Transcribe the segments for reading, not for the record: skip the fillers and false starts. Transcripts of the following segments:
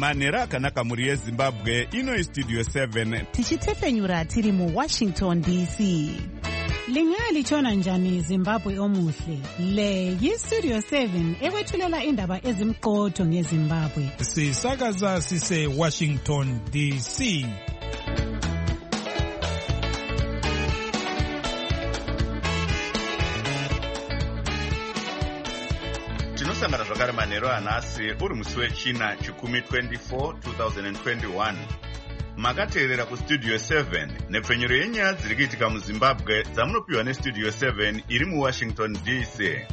manhero akanaka muri yezimbabwe. Ino istudio 7 tichitefenyura tiri muWashington DC. Lingalitshona njani Zimbabwe omuhle? Le yiStudio 7 ekwethulela indaba ezimqotho ngeZimbabwe. Sisakaza sise Washington DC. tinosangana zvakare manhero anhasi uri musi wechina chikumi 24 2021. Makateerera kustudio 7 nepfenyuro yenyaya dziri kuitika muZimbabwe dzamunopiwa nestudio 7 iri muWashington DC.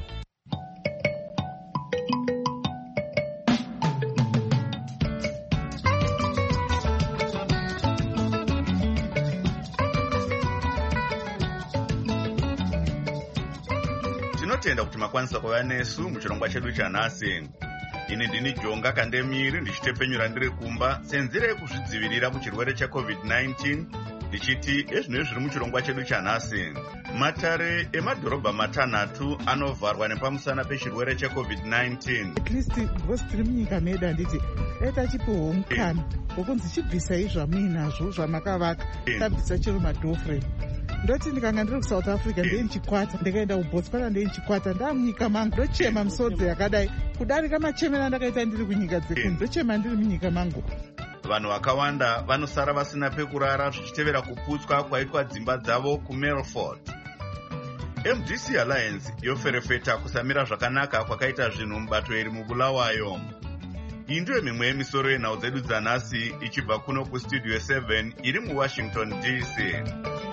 Tinotenda kuti makwanisa kuva nesu muchirongwa chedu chanhasi. Ini ndini Jonga Kandemiri ndichitepenyura ndiri kumba senzira yekuzvidzivirira kuchirwere cheCovid-19 ndichiti ezvino zviri muchirongwa chedu chanhasi. Matare emadhorobha matanhatu anovharwa nepamusana pechirwere cheCovid-19. At least because tiri munyika medu handiti dai chipiwa mukana wokunzi chibvisai zvamuinazvo zvamakavaka tabvisa chero madhoframe. Ndoti ndikanga ndiri kuSouth Africa ndeinchikwata ndikaenda kuBotswana ndeinchikwata ndamunyika mangu ndochema misodzi yakadai kudarika machemera ndakaita ndiri kunyika dzekunhu ndochema ndiri munyika mangu. Vanhu vakawanda vanosara vasina pekurara zvichitevera kuputswa kwaitwa dzimba dzavo kuMelford. MDC Alliance yoferefeta kusamira zvakanaka kwakaita zvinhu mubato iri mubulawayo. Iyi ndiyo mimwe yemisoro yenhau dzedu dzanhasi ichibva kuno kustudio 7 iri muWashington DC.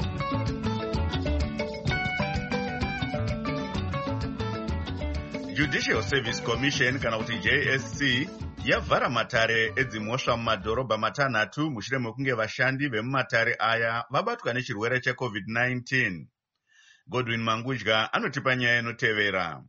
Judicial Service Commission kana kuti JSC yavhara matare edzimhosva mumadhorobha matanhatu mushure mekunge vashandi vemumatare aya vabatwa nechirwere cheCovid-19. Godwin Mangudya anotipa nyaya inotevera.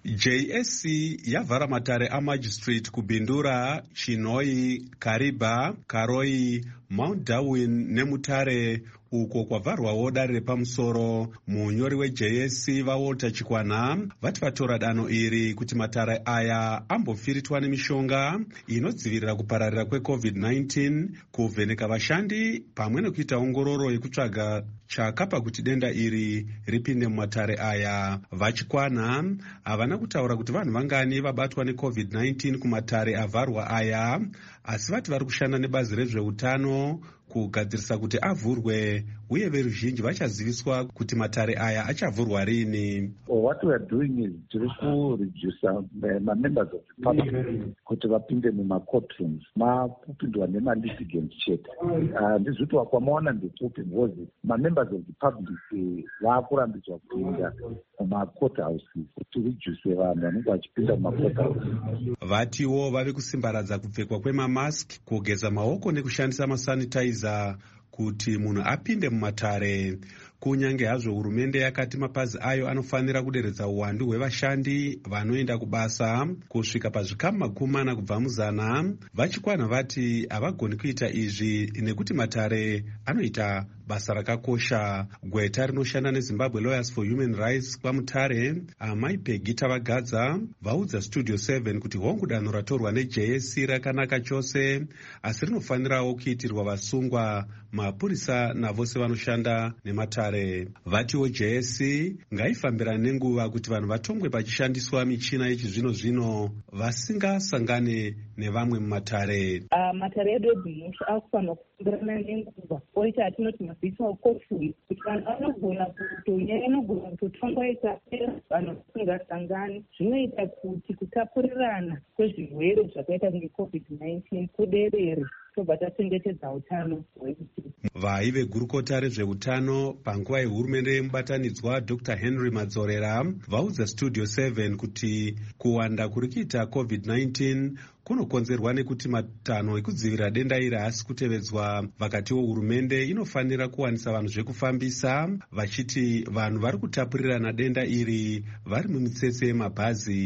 JSC yavhara matare amagistrate kuBindura, Chinhoyi, Kariba, Karoi, Mount Darwin nemutare uko kwavharwawo dare repamusoro. Munyori weJSC vaWalter Chikwana vati vatora danho iri kuti matare aya ambofiritwa nemishonga inodzivirira kupararira kweCovid-19, kuvheneka vashandi pamwe nekuita ongororo yekutsvaga chakapa kuti denda iri ripinde mumatare aya. Vachikwana havana kutaura kuti vanhu vangani vabatwa neCovid-19 kumatare avharwa aya, asi vati vari kushanda nebazi rezveutano kugadzirisa kuti avhurwe uye veruzhinji vachaziviswa kuti matare aya achavhurwa rini. What we are doing is tiri kuredusa members of the public kuti vapinde mumacourtrooms makupindwa nemalitigant chete. Ndizviti wakwamaona ndekupi because members of the public vakurambidzwa kupinda mumacourt houses kuti reduce vanhu vanenge vachipinda mumacourt houses. Vatiwo vave kusimbaradza kupfekwa kwemamask, kugeza maoko nekushandisa masanitizer kuti munhu apinde mumatare. Kunyange hazvo hurumende yakati mapazi ayo anofanira kuderedza uwandu hwevashandi vanoenda kubasa kusvika pazvikamu 40 kubva muzana, Vachikwana vati havagoni kuita izvi nekuti matare anoita basa rakakosha. Gweta rinoshanda neZimbabwe Lawyers for Human Rights kwamutare, Amai Pegita Vagadza vaudza Studio 7 kuti hongu danho ratorwa neJSC rakanaka chose, asi rinofanirawo kuitirwa vasungwa, mapurisa navose vanoshanda nematare. Vatiwo JSC ngaifambirane nenguva kuti vanhu vatongwe pachishandiswa michina yechizvino-zvino vasingasangane nevamwe mumatare. Matare edu edzimhosva akufanira kufambirana nenguva, oita atinoti mabhitinal courtroom, kuti vanhu vanogona kutonyanya inogona kutotongwa ikapera vanhu vasingasangani. Zvinoita kuti kutapurirana kwezvirwere zvakaita ngeCovid-19 kuderere tobva tachengetedza utano hwedu. Vaive gurukota rezveutano panguva yehurumende yemubatanidzwa Dr. Henry Madzorera vaudza Studio 7 kuti kuwanda kuri kuita COVID-19 kunokonzerwa nekuti matanho ekudzivirira denda iri haasi kutevedzwa. Vakatiwo hurumende inofanira kuwanisa vanhu zvekufambisa, vachiti vanhu vari kutapurirana denda iri vari mumitsetse yemabhazi.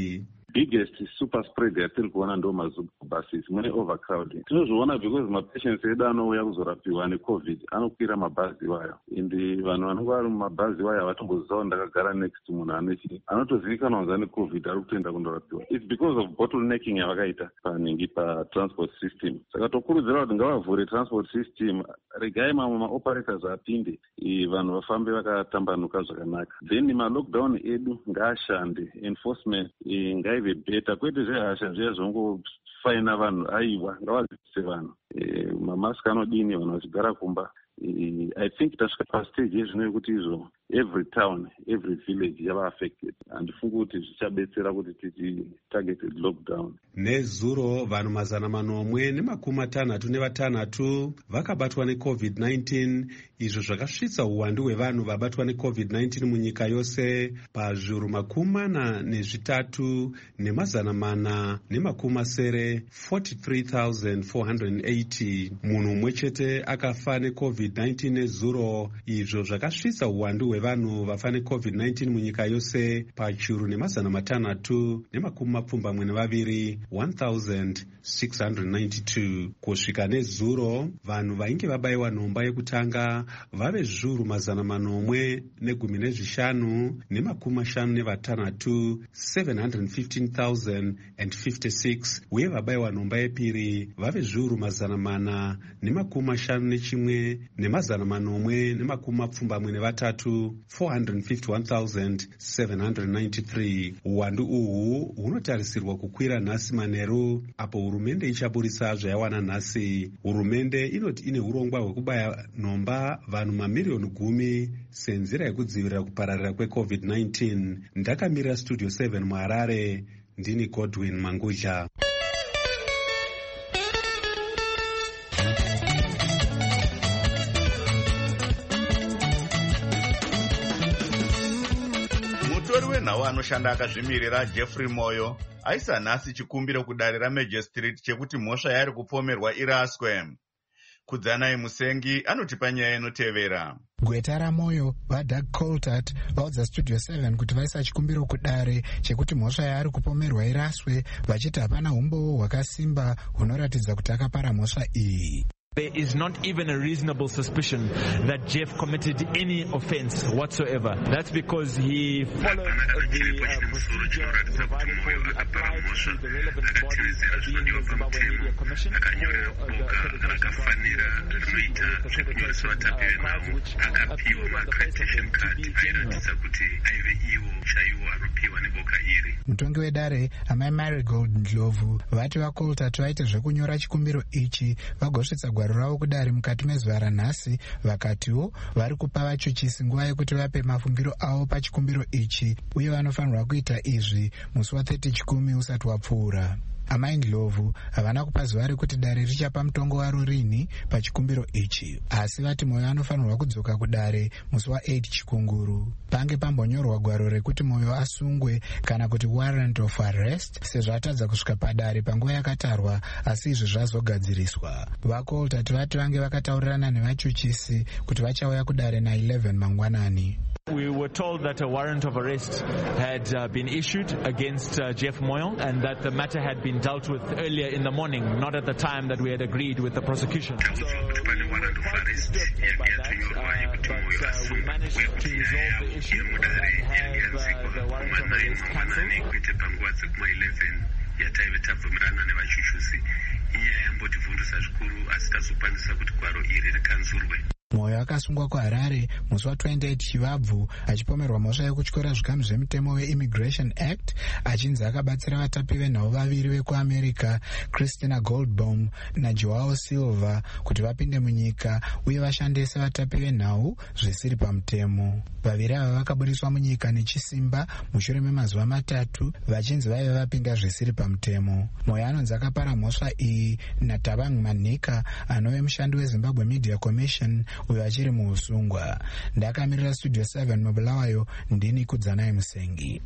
biggest super spread yatiri kuona ndo mazubuses mune overcrowding. Tinozviona because mapatients edu anouya kuzorapiwa necovid anokwira mabhazi wayo, indi vanhu vanenge vari mumabhazi wayo avatomboziva ndakagara next munhu anotozivikanwa kunzi ane covid ari kutoenda kundorapiwa. It's because of bottlenecking yavakaita panhingi patransport system. Saka tokurudzira kuti ngavavhure transport system, regai mamwe maoperators apinde, vanhu vafambe vakatambanuka zvakanaka. Then malockdown edu ngaashande, enforcement ngaive beta, kwete zvehasha zviya zvongofaina vanhu aiwa, ngavadzidzise vanhu mamask anodini, vanhu vachigara kumba. I think tasvika pastage yezvino yekuti izvo every town, every village yava affected. Handifungi kuti zvichabetsera kuti titi targeted lockdown. Nezuro vanhu 456 vakabatwa neCovid-19, izvo zvakasvitsa uwandu hwevanhu vabatwa neCovid-19 munyika yose pazviuru 43,480. Munhu umwe chete akafa neCovid-19 nezuro, izvo zvakasvitsa uwandu hwevanhu vafa neCovid-19 munyika yose pachiuru 672, 1,692. Kusvika nezuro, vanhu vainge vabayiwa nhomba yekutanga vave zviuru 415, 715,056, uye vabayiwa nhomba yepiri vave zviuru 451, 451,793. Uwandu uhu hunotarisirwa kukwira nhasi manheru, apo hurumende ichaburisa zvaiwana nhasi. Hurumende inoti ine urongwa hwekubaya nhomba vanhu mamiliyoni 10 senzira yekudzivirira kupararira kweCovid-19. Ndakamirira Studio 7 muHarare, ndini Godwin Manguja. Mutori wenhau anoshanda akazvimirira Jeffrey Moyo aisa nhasi chikumbiro kudare raMajor Street chekuti mhosva yairi kupomerwa iraswe. Kudzanai Musengi anotipa nyaya inotevera. Gweta raMoyo vaDoug Coltart vaudza Studio 7 kuti vaisa chikumbiro kudare chekuti mhosva yaari kupomerwa iraswe, vachiti hapana umbowo hwakasimba hunoratidza kuti akapara mhosva iyi. There is not even a reasonable suspicion that Jeff committed any offense whatsoever. That's because he followed the procedure provided for. He applied to the relevant bodies, being the Zimbabwe Media Commission, for the accreditation cards, which appeared on the face of them to be genuine. Mutongi wedare amai Marigold Ndlovu vati vaColtart vaite zvekunyora chikumbiro ichi vagosvitsa gwaro ravo kudare mukati mezuva ranhasi, vakatiwo vari kupa vachuchisi nguva yekuti vape mafungiro avo pachikumbiro ichi, uye vanofanirwa kuita izvi musi wa30 Chikumi usati wapfuura. Amai Ndlovu havana kupa zuva rekuti dare richapa mutongo waro rini pachikumbiro ichi, asi vati Moyo anofanirwa kudzoka kudare musi wa8 Chikunguru. Pange pambonyorwa gwaro rekuti Moyo asungwe kana kuti warrant of arrest, sezvo atadza kusvika padare panguva yakatarwa, asi izvi zvazogadziriswa. VaColtart vati vange vakataurirana nevachuchisi kuti vachauya kudare na11 mangwanani. We were told that a warrant of arrest had been issued against Jeff Moyo, and that the matter had been dealt with earlier in the morning, not at the time that we had agreed with the prosecution. So we were quite disturbed by that, but we managed to resolve the issue and have the warrant of arrest cancelled. Moyo akasungwa kuHarare musi wa28 Chivabvu achipomerwa mhosva yekutyora zvikamu zvemutemo weImmigration Act, achinzi akabatsira vatapi venhau vaviri vekuAmerica, Christina Goldbaum naJoao Silva, kuti vapinde munyika uye vashande sevatapi venhau zvisiri pamutemo. Vaviri ava vakaburiswa munyika nechisimba mushure memazuva 3 vachinzi vaive vapinda zvisiri pamutemo. Moyo anonzi akapara mhosva iyi naTabang Manika, anove mushandi weZimbabwe Media Commission, uyo achiri muusungwa. Ndakamirira Studio 7 mubulawayo, ndini Kudzanai Musengi.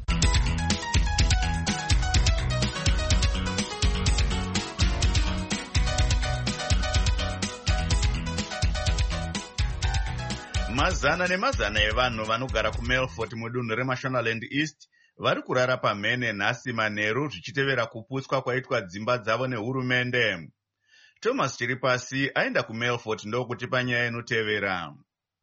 Mazana nemazana evanhu vanogara kuMelfort mudunhu reMashonaland East vari kurara pamhene nhasi manheru zvichitevera kuputswa kwaitwa dzimba dzavo nehurumende. Thomas Chiripasi aenda kuMelfort ndokutipa nyaya inotevera.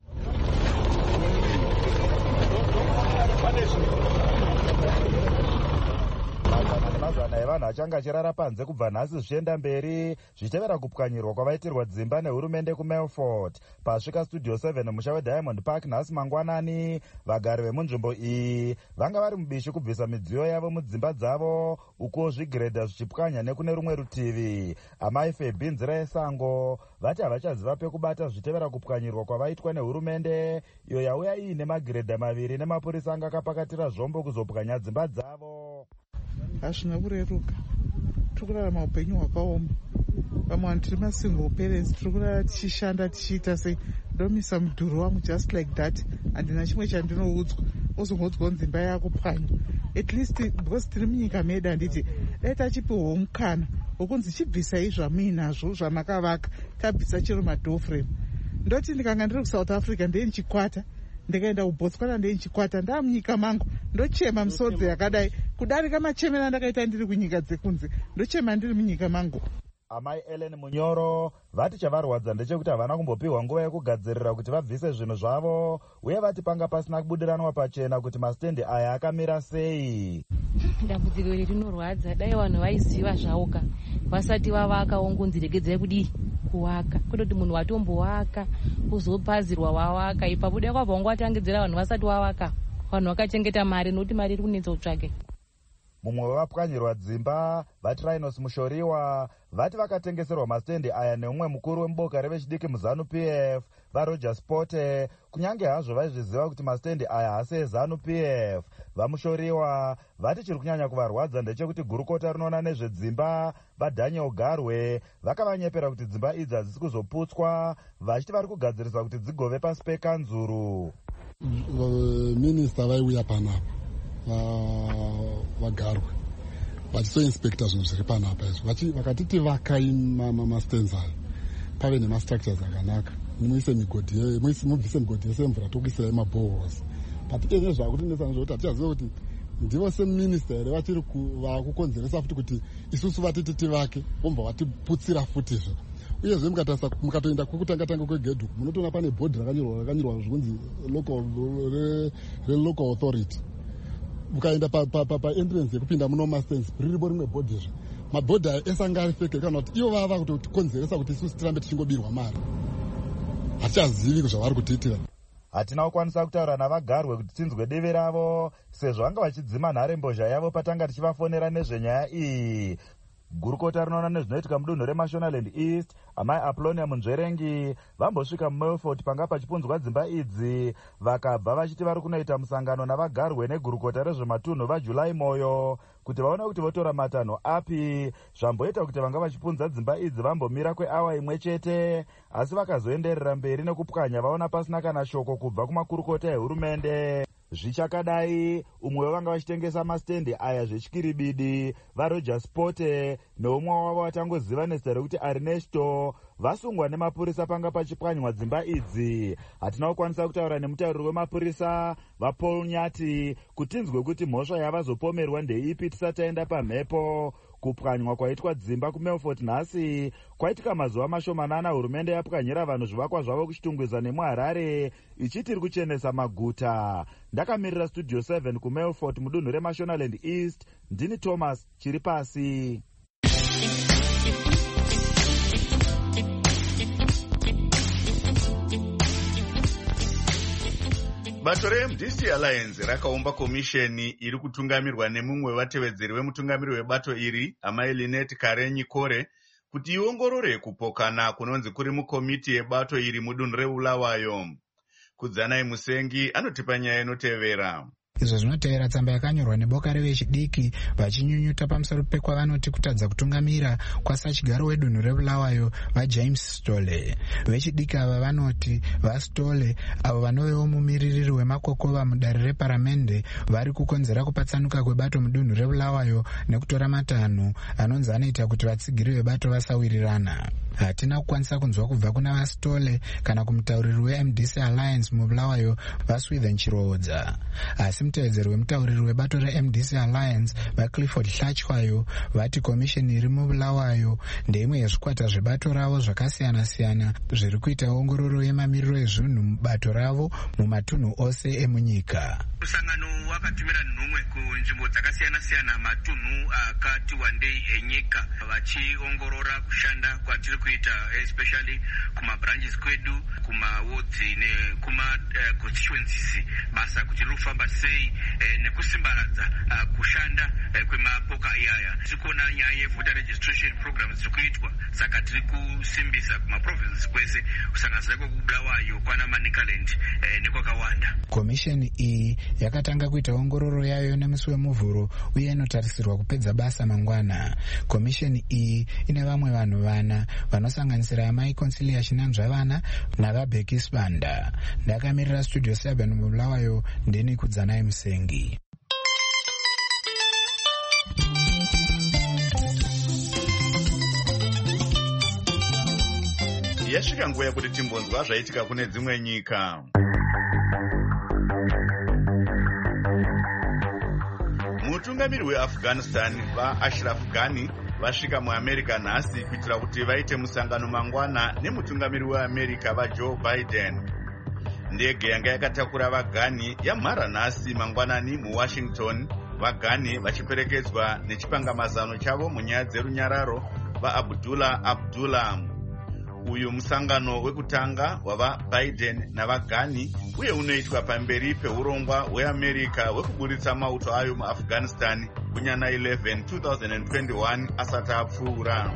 Mazana evanhu achanga achirara panze kubva nhasi zvichienda mberi zvichitevera kupwanyirwa kwavaitirwa dzimba nehurumende kuMelfort. Pasvika Studio 7 musha weDiamond Park nhasi mangwanani, vagari vemunzvimbo iyi vanga vari mubishi kubvisa midziyo yavo mudzimba dzavo, uko zvigiredha zvichipwanya nekune rumwe rutivi. Amai Febi Nzira yeSango vati havachaziva pekubata zvichitevera kupwanyirwa kwavaitwa nehurumende, iyo yauya iine magiredha maviri nemapurisa anga akapakatira zvombo kuzopwanya dzimba dzavo. Hazvina kureruka, tiri kurarama upenyu hwakaoma. Vamwe vanhu tiri masingle parents, tiri kurara tichishanda tichiita sei, ndomisa mudhuri wangu just like that, handina chimwe chandinoudzwa, uzongodzwa nzimba yako pwanya. At least because tiri munyika medu, handiti dai tachipiwawo mukana wokunzi chibvisai zvamuinazvo zvamakavaka, tabvisa chero madoo frame. Ndoti ndikanga ndiri kuSouth Africa ndee ndichikwata, ndikaenda kuBotswana ndee ndichikwata, ndamunyika mangu ndochema misodzi yakadai kudarika machemera ndakaita ndiri kunyika dzekunze, ndochema ndiri munyika mangu. Amai Ellen Munyoro vati chavarwadza ndechekuti havana kumbopiwa nguva yekugadzirira kuti vabvise zvinhu zvavo, uye vati panga pasina kubudiranwa pachena kuti masitendi aya akamira sei. Dambudziko iri rinorwadza, dai vanhu vaiziva zvauka vasati vavakawo ngunzi regedzai kudii kuwaka, kutoti munhu watombowaka kuzopazirwa wawaka, ipapo dai kwabva ngwatangidzira vanhu vasati wawaka, vanhu vakachengeta mari nokuti mari iri kunetsa kutsvake. Mumwe wavapwanyirwa dzimba vaTrinos Mushoriwa vati vakatengeserwa masitendi aya neumwe mukuru wemuboka revechidiki muZanu PF vaRoger Sporte, kunyange hazvo vaizviziva kuti masitendi aya haasi eZanu PF. VaMushoriwa vati chiri kunyanya kuvarwadza ndechekuti gurukota rinoona nezvedzimba vaDaniel Garwe vakavanyepera kuti dzimba idzi hadzisi kuzoputswa, vachiti vari kugadzirisa kuti dzigove pasi pekanzuru. Minista vaiuya panapa vagarwe vachisoinspekta zvinhu zviri panapa izvo, vakatiti vakai mastands ayo pave nemastructures akanaka, mubvise migodhi yese yemvura tokuisirai mabohos, but ene zvakutinetsa nezvokuti hatichaziva kuti ndivo seminista here vachiri vakukonzeresa futi kuti isusu vatiti tivake vomva vatiputsira futizve. Uyezve mukatoenda kwekutanga kwegedhu munotoona pane bhodhi rakanyorwa zvikunzi local authority. Mukaenda paentrance yekupinda muno mastands riripo rimwe bhodhizve, mabhodhi aya ese anga ari feke kana kuti ivo vava kutikonzeresa kuti isusu tirambe tichingobirwa mari. Hatichazivi zvavari kutiitira. Hatina kukwanisa kutaura navagarwe kuti tinzwe divi ravo, sezvo vanga vachidzima nharembozha yavo patanga tichivafonera nezvenyaya iyi. Gurukota rinoona nezvinoitika mudunhu reMashonaland East, amai Aplonia Munzverengi vambosvika muMelfort panga pachipunzwa dzimba idzi, vakabva vachiti vari kunoita musangano navagarwe negurukota rezvematunhu vaJulai Moyo kuti vaone kuti votora matanho api. Zvamboita kuti vanga vachipunza dzimba idzi vambomira kweawa imwe chete, asi vakazoenderera mberi nekupwanya vaona pasina kana shoko kubva kumakurukota ehurumende. Zvichakadai, umwe wevanga vachitengesa masitendi aya zvechikiribidi vaRoger Sporte neumwe wavo vatangoziva nezita rekuti Ernesto vasungwa nemapurisa panga pachipwanywa dzimba idzi. Hatina kukwanisa kutaura nemutauriri wemapurisa vaPaul Nyati kuti tinzwe kuti mhosva yavazopomerwa ndeipi tisati taenda pamhepo. Kupwanywa kwaitwa dzimba kuMelfort nhasi kwaitika mazuva mashomanana hurumende yapwanyira vanhu zvivakwa zvavo kuchitungwiza nemuHarare ichiti iri kuchenesa maguta. Ndakamirira Studio 7 kuMelfort mudunhu reMashonaland East, ndini Thomas Chiripasi. Bato reMDC Alliance rakaumba komisheni iri kutungamirwa nemumwe wevatevedzeri vemutungamiri webato iri, amai Lynette Karenyi Kore, kuti iongorore kupokana kunonzi kuri mukomiti yebato iri mudunhu reBulawayo. Kudzanai Musengi anotipa nyaya inotevera. Izvo zvinotevera tsamba yakanyorwa neboka revechidiki vachinyunyuta pamusoro pekwavanoti kutadza kutungamira kwasachigaro wedunhu reBulawayo vaJames Stole. Vechidiki ava vanoti vaStole avo vanovewo mumiririri wemakokova mudare reparamende vari kukonzera kupatsanuka kwebato mudunhu reBulawayo nekutora matanho anonzi anoita kuti vatsigiri vebato vasawirirana. hatina kukwanisa kunzwa kubva kuna vasitole kana kumutauriri weMDC Alliance mubulawayo vaSwithen Chiroodza. Asi mutevedzeri wemutauriri webato reMDC Alliance vaClifford Hlachwayo vati komisheni iri mubulawayo ndeimwe yezvikwata zvebato ravo zvakasiyana-siyana zviri kuita ongororo yemamiriro ezvinhu mubato ravo mumatunhu ose emunyika. Musangano wakatumira nhumwe kunzvimbo dzakasiyana-siyana matunhu akati wandei enyika vachiongorora kushanda kwatiri kuita especially kumabranches kwedu, kumawards nekuma constituencies, basa kuti riri kufamba sei nekusimbaradza kushanda kwemapoka iyaya. Tiri kuona nyaya yevoter registration programs dziri kuitwa, saka tiri kusimbisa kumaprovinces kwese kusanganisira kwekubulawayo kwana Manicaland nekwakawanda. Komisheni iyi yakatanga kuita ongororo yayo nemusi wemuvhuro uye inotarisirwa kupedza basa mangwana. Komisheni iyi ine vamwe vanhu vana vanosanganisira amai Consilia Chinanzvavana navaBheki Sibanda. Ndakamirira Studio 7 mubulawayo ndini Kudzanai Musengi. Yasvika nguva yekuti timbonzwa zvaitika kune dzimwe nyika. Mutungamiri weAfghanistan vaAshraf Ghani vasvika muAmerica nhasi kuitira kuti vaite musangano mangwana nemutungamiri weAmerica vaJoe Biden. Ndege yanga yakatakura vaGhani yamhara nhasi mangwanani muWashington, vaGhani vachiperekedzwa nechipangamazano chavo munyaya dzerunyararo vaAbdullah Abdullah. Uyu musangano wekutanga wava Biden navaGhani uye unoitwa pamberi peurongwa hweAmerica hwekuburitsa mauto ayo muAfghanistan kunyana 11 2021 asati apfuura.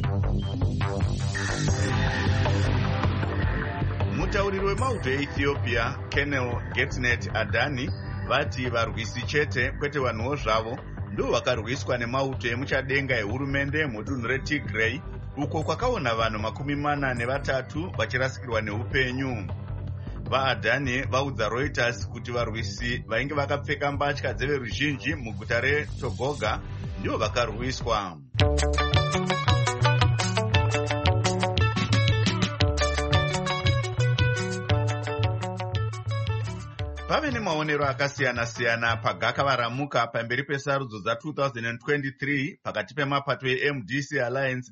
Mutauriri wemauto eEthiopia Colonel Getnet Adani vati varwisi chete kwete vanhuwo zvavo ndo vakarwiswa nemauto emuchadenga ehurumende mudunhu reTigray uko kwakaona vanhu 43 vachirasikirwa neupenyu. VaAdani vaudza Reuters kuti varwisi vainge vakapfeka mbatya dzeveruzhinji muguta reTogoga ndivo vakarwiswa. Pave nemaonero akasiyana-siyana pagakavaramuka pamberi pesarudzo dza2023 pakati pemapato eMDC Alliance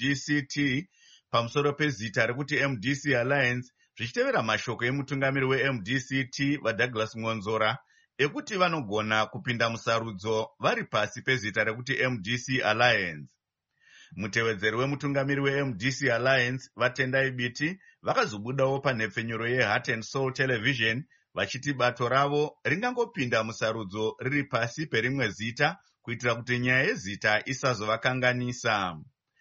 neMDCT pamusoro pezita rekuti MDC Alliance, zvichitevera mashoko emutungamiri weMDCT vaDouglas Ngonzora ekuti vanogona kupinda musarudzo vari pasi pezita rekuti MDC Alliance. Mutevedzeri wemutungamiri weMDC Alliance vaTendai Biti vakazobudawo panhepfenyuro yeHeart and Soul Television vachiti bato ravo ringangopinda musarudzo riri pasi perimwe zita kuitira kuti nyaya yezita isazovakanganisa.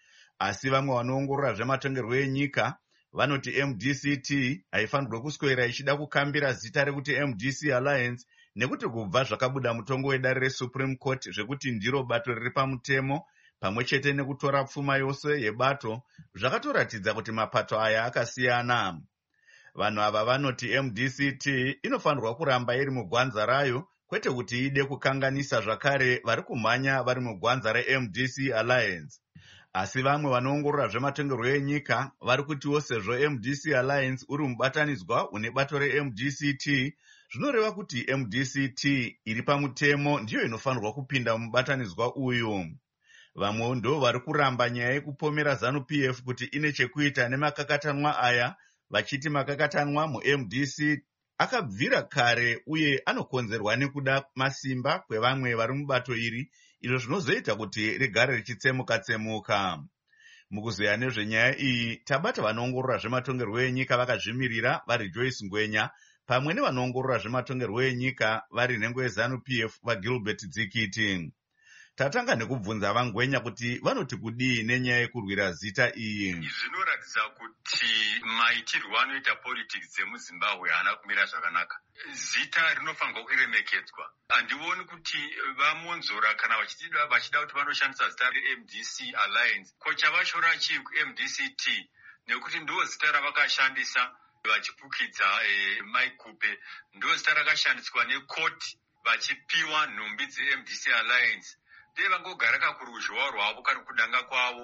Asi vamwe vanoongorora zvematongerwo enyika vanoti MDCT haifanirwe kuswera ichida kukambira zita rekuti MDC Alliance nekuti kubva zvakabuda mutongo wedare reSupreme Court zvekuti ndiro bato riri pamutemo pamwe chete nekutora pfuma yose yebato zvakatoratidza kuti mapato aya akasiyana. Vanhu ava vanoti MDCT inofanirwa kuramba iri mugwanza rayo kwete kuti ide kukanganisa zvakare vari kumhanya vari mugwanza reMDC Alliance. Asi vamwe vanoongorora zvematongerwo enyika vari kutiwo sezvo MDC Alliance uri mubatanidzwa une bato reMDCT, zvinoreva kuti MDCT iri pamutemo ndiyo inofanirwa kupinda mubatanidzwa uyu. Vamwe ndo vari kuramba nyaya yekupomera ZANU-PF kuti ine chekuita nemakakatanwa aya, vachiti makakatanwa muMDC akabvira kare uye anokonzerwa nekuda masimba kwevamwe vari mubato iri, izvo zvinozoita kuti rigare richitsemuka-tsemuka. Mukuzoya nezvenyaya iyi tabata vanoongorora zvematongerwo enyika vakazvimirira vari Joyce Ngwenya pamwe nevanoongorora zvematongerwo enyika vari nhengo yeZANU-PF vaGilbert Dzikiti. Tatanga nekubvunza vaNgwenya kuti vanoti kudii nenyaya yekurwira zita iyi. Zvinoratidza kuti maitirwo anoita politics dzemuZimbabwe haana kumira zvakanaka. Zita rinofanirwa kuremekedzwa. Handioni kuti vaMonzora kana vachida kuti vanoshandisa zita reMDC Alliance kocha vachora chii kuMDCT nekuti ndo zita ravakashandisa vachipukidza Maikupe, ndo zita rakashandiswa nekoti vachipiwa nhumbi dzeMDC Alliance. Dei vangogara kakuruzhowa rwavo kari kudanga kwavo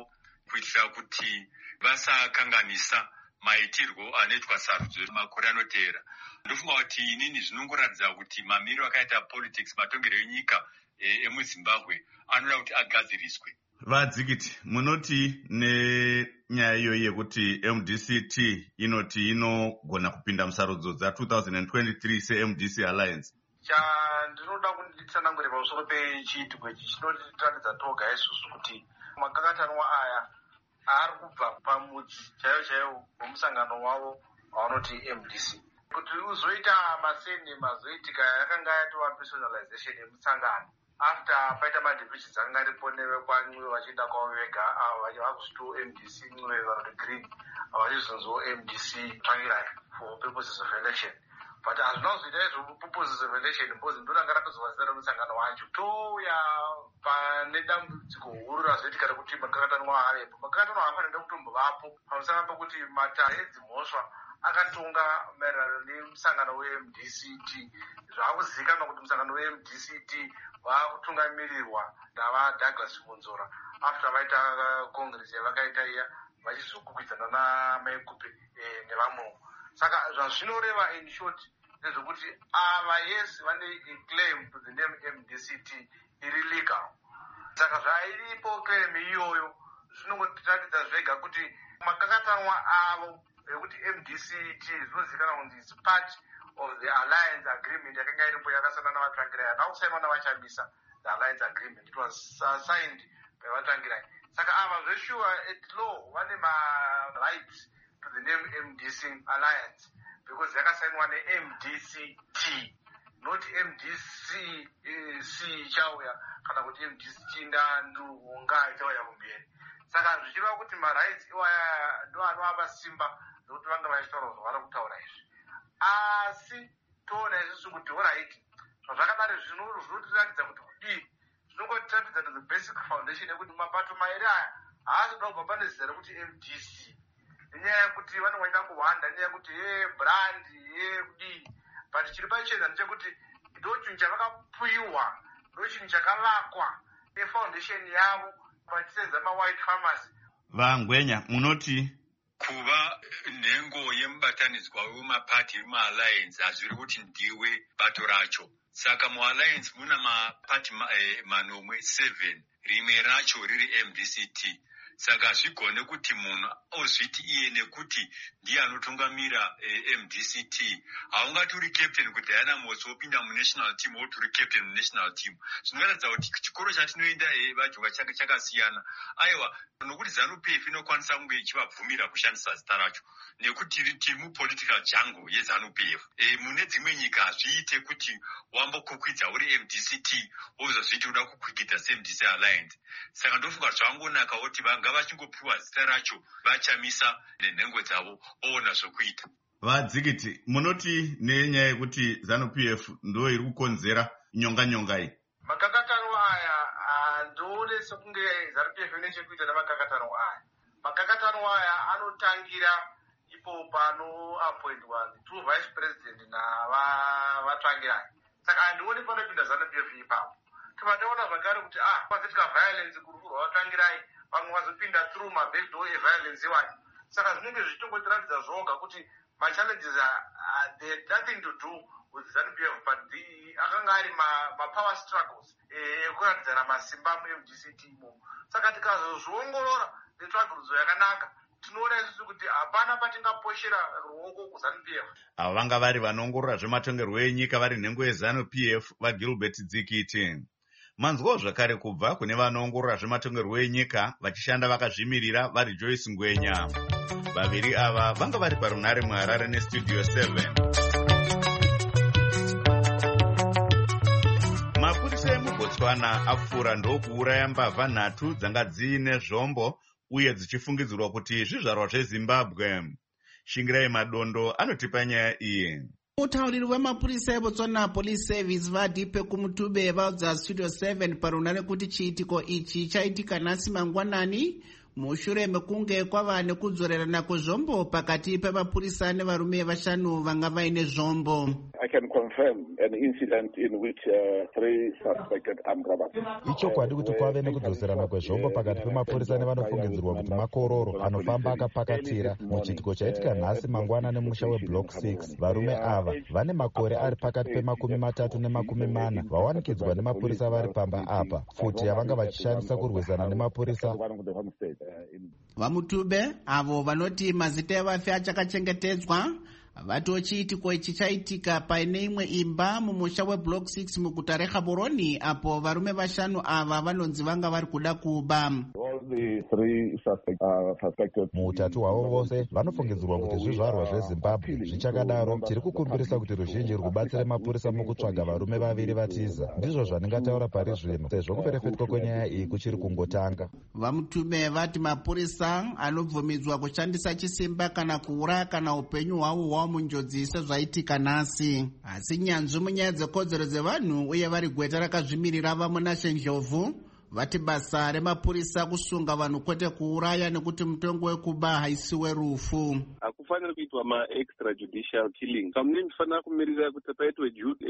kuitira kuti vasakanganisa maitirwo anoitwa sarudzo makore anoteera. Ndofunga kuti inini zvinongoratidza kuti mamiriro akaita politics matongero enyika emuZimbabwe anoda kuti agadziriswe. Vadzikiti, munoti nenyaya iyoyi yekuti MDCT inoti inogona kupinda musarudzo dza2023 seMDC Alliance? Ndinoda kunditsanangura pamusoro pechiitiko ichi chinotiratidza toga isusu kuti makakatanwa aya ari kubva pamudzi chaiwo wemusangano wavo wavanoti MDC. Kuti uzoita maseni mazoitika yakanga yatova personalization yemusangano after paita madivisions dzakanga ripo nevekwanwiwe vachienda kwavo vega avo vakuzitu MDC mwiwe vanoti green vachizonziwo MDC Tsvangirai for purposes of election. But hazvina kuzoita izvo purposes of election because ndoranga rakazova zita remusangano wacho touya pane dambudziko huru razoitika rekuti makakatanwa avepo. Makakatanwa haafanira kutombovapo pamusana pokuti mata edzimhosva akatonga maererano nemusangano weMDCT. Zvakuzivikanwa kuti musangano weMDCT vakutungamirirwa navaDouglas Munzora after vaita congress yavakaita iya vachizokwikwidzana namaikupi nevamwewo. Saka zvazvinoreva in short ndezvekuti ava yes vane claim to the name MDCT iri legal. Saka zvairipo claim iyoyo zvinongotiratidza zvega kuti makakatanwa avo ekuti MDCT zvinozivikanwa kuti it's part of the alliance agreement yakanga iripo yakasana navaTsvangirai. Nakusainwa navachamisa the alliance agreement. It was signed by vaTsvangirai. Saka ava zveshuwa at law vane rights to the name MDC Alliance because yakasainwa neMDCT, not MDC chauya kana kuti MDCT ndandunga chauya kumberi. Saka zvichiva kuti marights iwaya ndo anovapa simba nokuti vanga vachitaura kuti vari kutaura izvi. Asi toona isusu kuti alright zvazvakadaro zvinotiratidza kuti kudii zvinongotiratidza to the basic foundation yekuti mapato mairi aya haasida kubva pane zita rekuti MDC nenyaya yekuti vanongoita kuhwanda nenyaya yekuti brand kudii. But chiri pachena ndechekuti ndochinhu chavakapiwa ndochinhu chakavakwa nefoundation yavo vachisenza mawhite farmers. Vangwenya, munoti kuva nhengo yemubatanidzwa wemapati emualliance hazviri kuti ndiwe bato racho. Saka mualliance muna mapati manomwe 7 rimwe racho riri MDCT. Saka zvigone kuti munhu ozviti iye nekuti ndiye anotungamira MDCT. Haungati uri captain kuti Diana Motsi wopinda munational team woti uri captain munational team. Zvinoratidza kuti chikoro chatinoenda vajonga chake chakasiyana. Aiwa, nokuti ZANU-PF inokwanisa kunge ichivabvumira kushandisa zita racho nekuti riti mupolitical jungle yeZANU-PF. Mune dzimwe nyika hazviite kuti wambokukwidza uri MDCT wozozviti uda kukwikidza seMDC Alliance. Saka ndofunga zvangonaka kuti vanga vachingopiwa zita racho vachamisa nenhengo dzavo oona zvokuita. Vadzikiti, munoti nenyaya yekuti ZANU-PF ndo iri kukonzera nyonga iyi? Makakatanwa aya ndoone sekunge ZANU-PF ine chekuita namakakatanwa aya. Makakatanwa aya anotangira ipo panoappointwa 2 vice president navaTsvangirai. Saka handioni panopinda ZANU-PF ipapo. Tobataona zvakare kuti kwazoitika violence kurukurwa vaTsvangirai vamwe vazopinda through mabackdoor eviolence iwayo. Saka zvinenge zvichongotiratidza zvoga kuti machallenges they had nothing to do with ZANU-PF but akanga ari mapower struggles ekuratidzana masimba muMDCT imomo. Saka tikazozviongorora netsvagurudzo yakanaka tinoona isusu kuti hapana patingaposhera ruoko kuZANU-PF. Ava vanga vari vanoongorora zvematongerwo enyika vari nhengo yeZANU-PF vaGilbert Dzikiti. Manzwawo zvakare kubva kune vanoongorora zvematongerwo enyika vachishanda vakazvimirira vari Joyce Ngwenya. Vaviri ava vanga vari parunare muHarare neStudio 7. Mapurisa emuBotswana apfuura ndokuuraya mbavha 3 dzanga dziine zvombo uye dzichifungidzirwa kuti zvizvarwa zveZimbabwe. Shingirai Madondo anotipa nyaya iyi. Mutauriri wemapurisa eBotswana Police Service vaDipe Kumutube vaudza Studio 7 parunare kuti chiitiko ichi chaitika nhasi mangwanani mushure mekunge kwava nekudzorerana kwezvombo pakati pemapurisa nevarume 5 vanga vaine zvombo. I can confirm an incident in which 3 suspected armed robbers. Ichokwadi kuti kwave nekudzoserana kwezvombo pakati pemapurisa nevanofungidzirwa kuti makororo anofamba akapakatira muchiitiko chaitika nhasi mangwana nemusha weBlock 6. Varume ava vane makore ari pakati pe30 ne40 vawanikidzwa nemapurisa vari pamba apa, futi yavanga vachishandisa kurwisana nemapurisa. Vamutube avo vanoti mazita evafi achakachengetedzwa vati chiitiko ichi chaitika paine imwe imba mumusha weBlock 6 muguta reGaborone, apo varume 5 ava vanonzi vanga vari kuda kuba. Muutatu hwavo vose vanofungidzirwa kuti zvizvarwa zveZimbabwe. Zvichakadaro tiri kukumbirisa kuti ruzhinji rwubatsire mapurisa mukutsvaga varume vaviri vatiza. Ndizvo zvandingataura pari zvino, sezvo kuferefetwa kwenyaya iyi kuchiri kungotanga. Vamutube vati mapurisa anobvumidzwa kushandisa chisimba kana kuuraya kana upenyu hwavo hwava munjodzi sezvaitika nhasi. Asi nyanzvi munyaya dzekodzero dzevanhu uye vari gweta rakazvimirira vamunashe Ndlovu vati basa remapurisa kusunga vanhu kwete kuuraya, nekuti mutongo wekuba haisiwe rufu. Hakufaniri kuitwa ma-extrajudicial killing. Kamune ndifanira kumirira kuti paitwe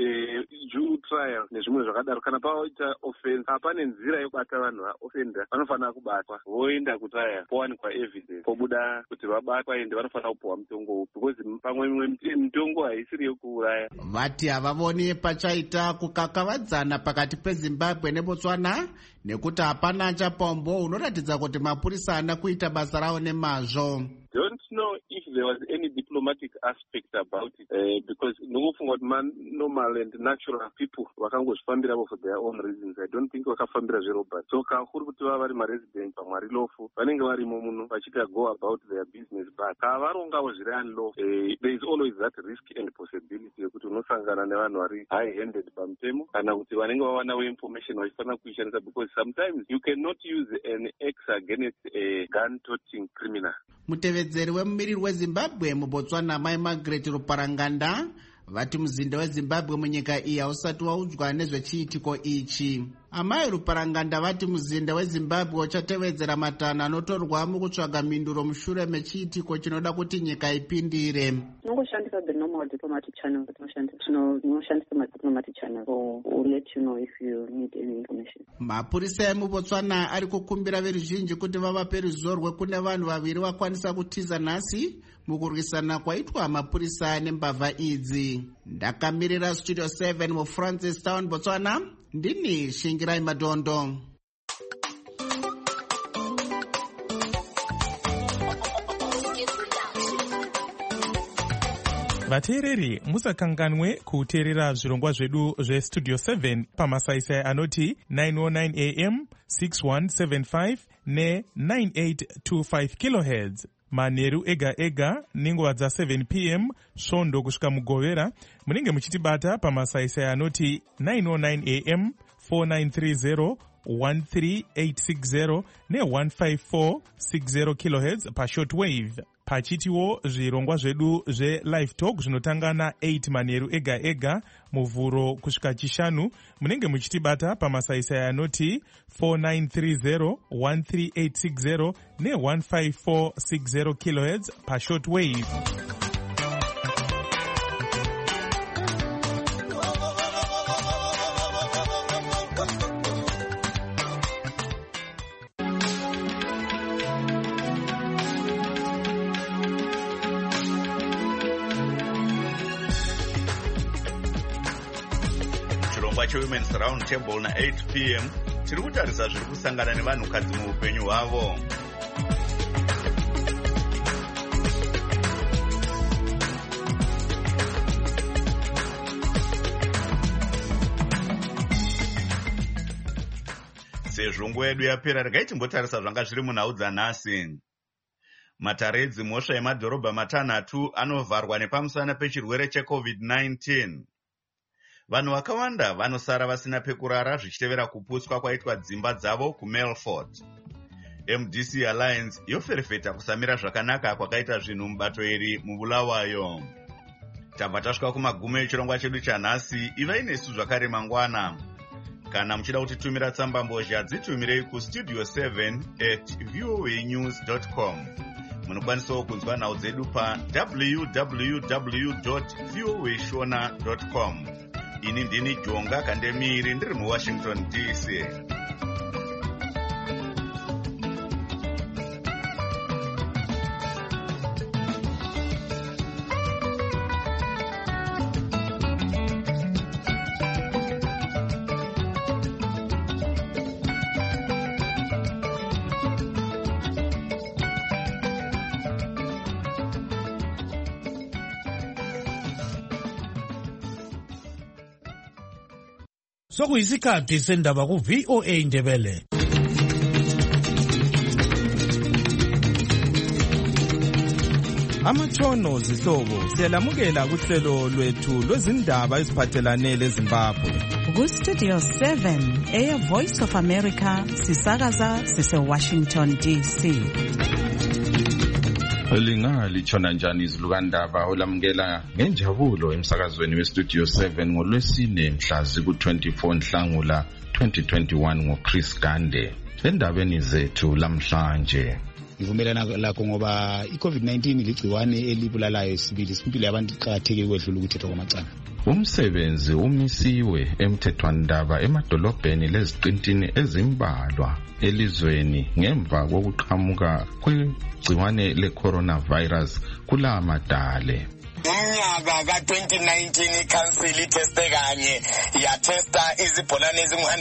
due trial nezvimwe zvakadaro. Kana paita offense, hapane nzira yekubata vanhu vaoffenda, vanofanira kubatwa voenda kutrial, powanikwa evidence, pobuda kuti vabatwa ende vanofanira kupuwa mutongo upi, because pamwe mitongo haisiri yekuuraya. Vati havavoni pachaita kukakavadzana pakati peZimbabwe neBotswana, nekuti hapana chapombo unoratidza kuti mapurisa haana kuita basa ravo nemazvo. Don't know if there was any diplomatic aspect about it, because nokufunga kuti normal and natural people vakangozvifambira for their own reasons. I don't think vakafambira zveRobert. So kakuri kuti vava vari maresident pamwe vari lofu vanenge varimo muno vachita go about their business, but kavarongawo zviri unlawful, there is always that risk and possibility yekuti unosangana nevanhu vari high handed pamutemo kana kuti vanenge vawanawo information vachifanira kuishandisa, because sometimes you cannot use an axe against a gun toting criminal. Mutevedzeri wemumiriri weZimbabwe muBotswana Mai Margaret Ruparanganda vati muzinda weZimbabwe munyika iyi hausati waudzwa nezvechiitiko ichi. Amai Ruparanganda vati muzinda weZimbabwe uchatevedzera matanho anotorwa mukutsvaga mhinduro mushure mechiitiko chinoda kuti nyika ipindire. Tinongoshandisa the normal diplomatic channel, tinoshandisa ma-diplomatic channel, so we'll let you know if you need any information. Mapurisa emuBotswana ari kukumbira veruzhinji kuti vavape ruzivo rwekune vanhu vaviri vakwanisa kutiza nhasi mukurwisana kwaitwa mapurisa nembavha idzi. Ndakamirira Studio 7 muFrancis Town, Botswana, ndini Shingirai Madondo. Vateereri, musakanganwe kuteerera zvirongwa zvedu zveStudio 7 pamasaisai anoti 909 AM, 6175 ne9825 kHz. Manheru ega ega nenguva dza7 PM svondo kusvika mugovera. Munenge muchitibata pamasaisai anoti 909 AM, 4930 13860 ne15460 kHz pashortwave. Pachitiwo zvirongwa zvedu zveLive Talk zvinotanga na8 manheru ega ega muvhuro kusvika chishanu. Munenge muchitibata pamasaisai anoti 4930 13860 ne15460 kHz pashortwave. Women's Round Table na 8 PM tiri kutarisa zviri kusangana nevanhukadzi muupenyu hwavo. Sezvo nguva yedu yapera, regai timbotarisa zvanga zviri munhau dzanhasi. Matare edzimhosva emadhorobha 6 anovharwa nepamusana pechirwere cheCovid-19. Vanhu vakawanda vanosara vasina pekurara zvichitevera kuputswa kwaitwa dzimba dzavo kuMelfort. MDC Alliance yoferefeta kusamira zvakanaka kwakaita zvinhu mubato iri mubulawayo. Tabva tasvika kumagumo echirongwa chedu chanhasi. Ivai nesu zvakare mangwana. Kana muchida kutitumira tsamba mbozha dzitumirei kustudio7@voanews.com. Munokwanisawo kunzwa nhau dzedu pa www.voashona.com. Ini ndini Jonga Kandemiri ndiri muWashington DC. Sokuyisikhathi sendaba ku VOA Ndebele. Amatshono zihlobo siyalamukela kuhlelo lwethu lwezindaba eziphathelane leZimbabwe. Ku Studio 7 Air Voice of America sisakaza sise Washington DC. Litshona njani izilukandaba olamukela ngenjabulo emsakazweni weStudio 7 ngolwesine mhla ziku-24 Nhlangula 2021 ngoChris Gande. Endabeni zethu lamhlanje ngivumelana lakho ngoba iCovid-19 ligciwane elibulalayo isibili simpilo yabantu iqakathekile ukwedlula ukuthethwa kwamacala. Umsebenzi umisiwe emthethwandaba emadolobheni leziqintini ezimbalwa elizweni ngemva kokuqhamuka kwegciwane le-coronavirus kula madale. Umnyaka ka-2019 ikhansili itheste kanye yatesta izibholane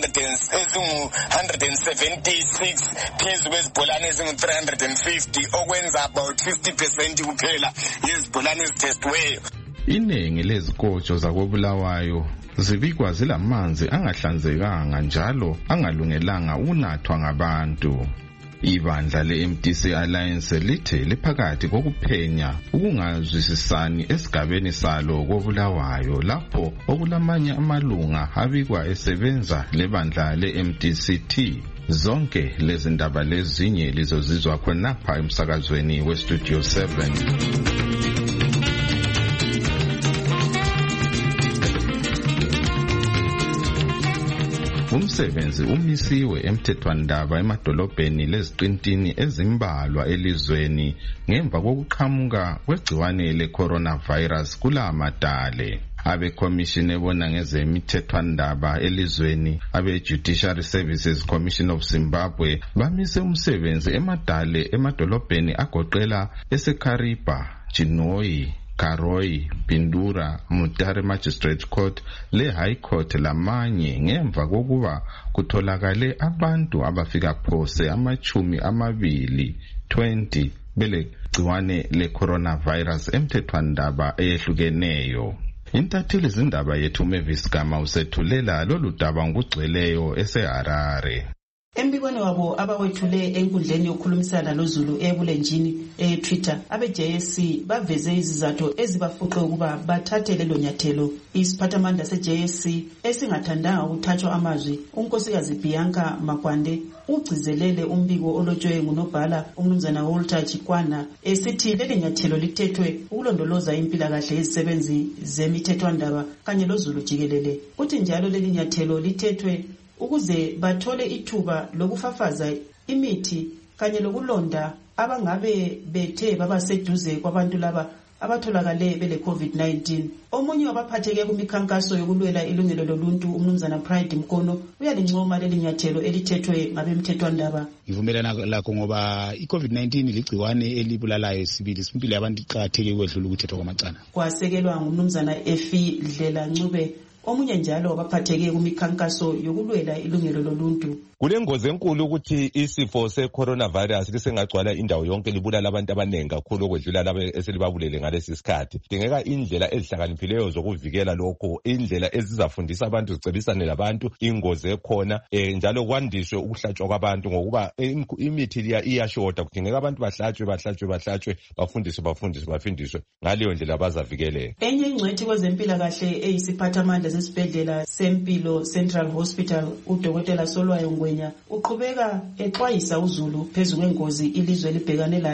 ezingu-176 phezu kwezibholane ezingu-350 okwenza about 50% kuphela yezibholane ezithestiweyo. Iningi lezikotsho zakoBulawayo zibikwa zilamanzi angahlanzekanga njalo angalungelanga ukunathwa ngabantu. Ibandla le-MDC Alliance lithe liphakathi kokuphenya ukungazwisisani esigabeni salo koBulawayo lapho okulamanye amalunga abikwa esebenza lebandla le-MDCT. Zonke lezi ndaba lezinye lizozizwa khonapha emsakazweni weStudio 7. Umsebenzi umisiwe emthethwandaba emadolobheni leziqintini ezimbalwa elizweni ngemva kokuqhamuka kwegciwane le-coronavirus kula madale. Abekhomishini ebona ngezemithethwandaba elizweni abe-Judiciary Services Commission of Zimbabwe bamise umsebenzi emadale emadolobheni agoqela eseKariba, Chinhoyi, Karoi, Pindura, Mutare Magistrate Court le High Court lamanye ngemva kokuba kutholakale abantu abafika phose amachumi amabili 20 bele gciwane le coronavirus emthethwandaba eyehlukeneyo. Intatheli zindaba yethu Mavis Gama usethulela lolu daba ngugcweleyo eseHarare. Embikweni wabo abawethule enkundleni yokukhulumisana noZulu ebulenjini eTwitter abe-JSC baveze izizathu ezibafuqe ukuba bathathe lelo nyathelo. Isiphathamandla se-JSC esingathandanga ukuthathwa amazwi unkosikazi Bianca Makwande ugcizelele umbiko olotshwe ngunobhala umnumzana Walter Chikwana esithi leli nyathelo lithethwe ukulondoloza impilakahle yezisebenzi zemithethwandaba kanye loZulu jikelele. Uthi njalo leli nyathelo lithethwe ukuze bathole ithuba lokufafaza imithi kanye lokulonda abangabe bethe baba seduze kwabantu laba abatholakale bele COVID-19. Omunye wabaphatheke kumikhankaso yokulwela ilungelo loluntu umnumzana Pride Mkono uyalincoma leli nyathelo elithethwe ngabemthethwandaba. Ngivumelana lakho ngoba iCovid-19 ligciwane elibulalayo isibili simpilo yabantu iqakathekile ukwedlula ukuthethwa kwamacala. Kwasekelwa ngumnumzana Efi Dlela Ncube omunye njalo wabaphatheke kumikhankaso yokulwela ilungelo loluntu. Kulengozi enkulu ukuthi isifo se-coronavirus lisengagcwala indawo yonke libulala abantu abanengi kakhulu okwedlula laba eselibabulele ngalesi sikhathi. Dingeka indlela ezihlakaniphileyo zokuvikela lokho, indlela ezizafundisa abantu zicebisane labantu ingozi ekhona njalo kwandiswe ukuhlatshwa kwabantu ngokuba imithi iyashoda. Kudingeka abantu bahlatshwe bafundiswe ngaleyo ndlela bazavikeleka. Enye ingcwethi kwezempilakahle eyisiphathamandla sesibhedlela Sempilo Central Hospital uDokotela Solwayo Ngwenya uqhubeka exwayisa uZulu phezu kwengozi ilizwe libhekane layo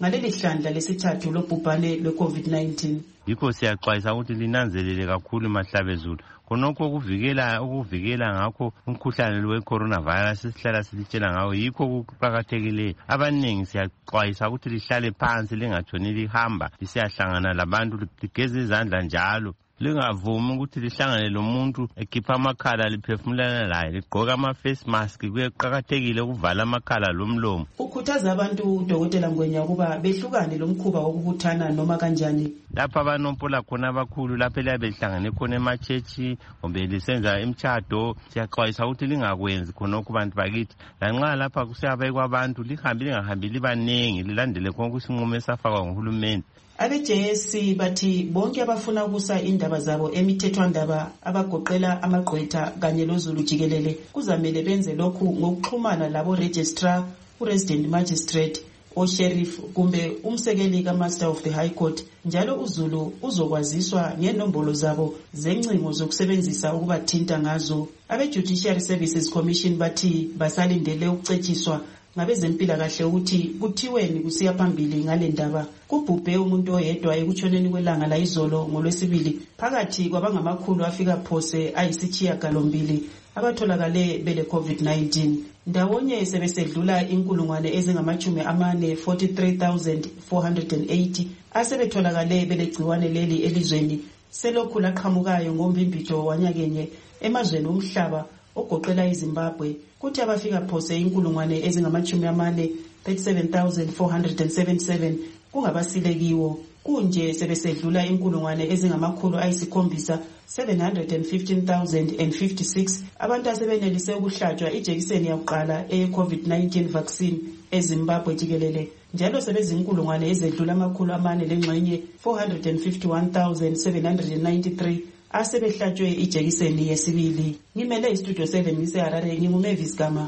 ngaleli hlandla lesithathu lobhubhane lwe-COVID-19. Yikho siyaxwayisa ukuthi linanzelele kakhulu mahlabezulu khonokho ukuvikela ngakho umkhuhlane we-coronavirus sihlala silitshela ngawo yikho kuqakathekileyo. Abaningi siyaxwayisa ukuthi lihlale phansi lingatshoni lihamba lisiyahlangana labantu, ligeze izandla njalo. Lingavumi ukuthi lihlangane lomuntu ekhipha amakhala liphefumulana laye, ligqoka ama-face mask. Kuqakathekile ukuvala amakhala lomlomo. Ukhuthaza abantu uDokotela Ngwenya ukuba behlukane lomkhuba wokubuthana noma kanjani. Lapha abanompola khona abakhulu lapho eliyabe lihlangane khona ematshetshi kumbe lisenza imtshado, siyaxwayisa ukuthi lingakwenzi khonokho bantu bakithi. Lanxa lapha kusiyabekwa abantu lingahambi libanengi, lilandele konke isinqumo esafakwa nguhulumende. Abe-JSC bathi bonke abafuna ukusa indaba zabo emithethwandaba abagoqela amagqwetha kanye loZulu jikelele kuzamele benze lokhu ngokuxhumana labo-registrar, u-resident magistrate, o-sheriff kumbe umsekeli ka-master of the high court. Njalo uZulu uzokwaziswa ngenombolo zabo zencingo zokusebenzisa ukubathinta ngazo. Abe-Judiciary Services Commission bathi basalindele ukucetshiswa ngabezempilakahle ukuthi kuthiweni kusiya phambili ngale ndaba. Kubhubhe umuntu oyedwa ekutshoneni kwelanga la izolo ngoLwesibili phakathi kwabangamakhulu afika phose ayisishiyagalombili abatholakale bele COVID-19. Ndawonye sebesedlula inkulungwane ezingama-40 43,480 asebetholakale bele gciwane leli elizweni. Selokhu laqhamukayo ngombimbitho wanyakenye emazweni omhlaba ogoqela iZimbabwe, kuthi abafika phose inkulungwane ezingama-40 37,477 kungabasilekiwo. Kunje sebesedlula inkulungwane ezingama-715,056 abantu asebenelise ukuhlatshwa ijekiseni yakuqala eye-COVID-19 vaccine eZimbabwe jikelele. Njalo sebezinkulungwane ezedlula 451,793 asebehlatshwe ijekiseni yesibili. Ngimele istudio 7 ngiseHarare, nginguMavis Gama.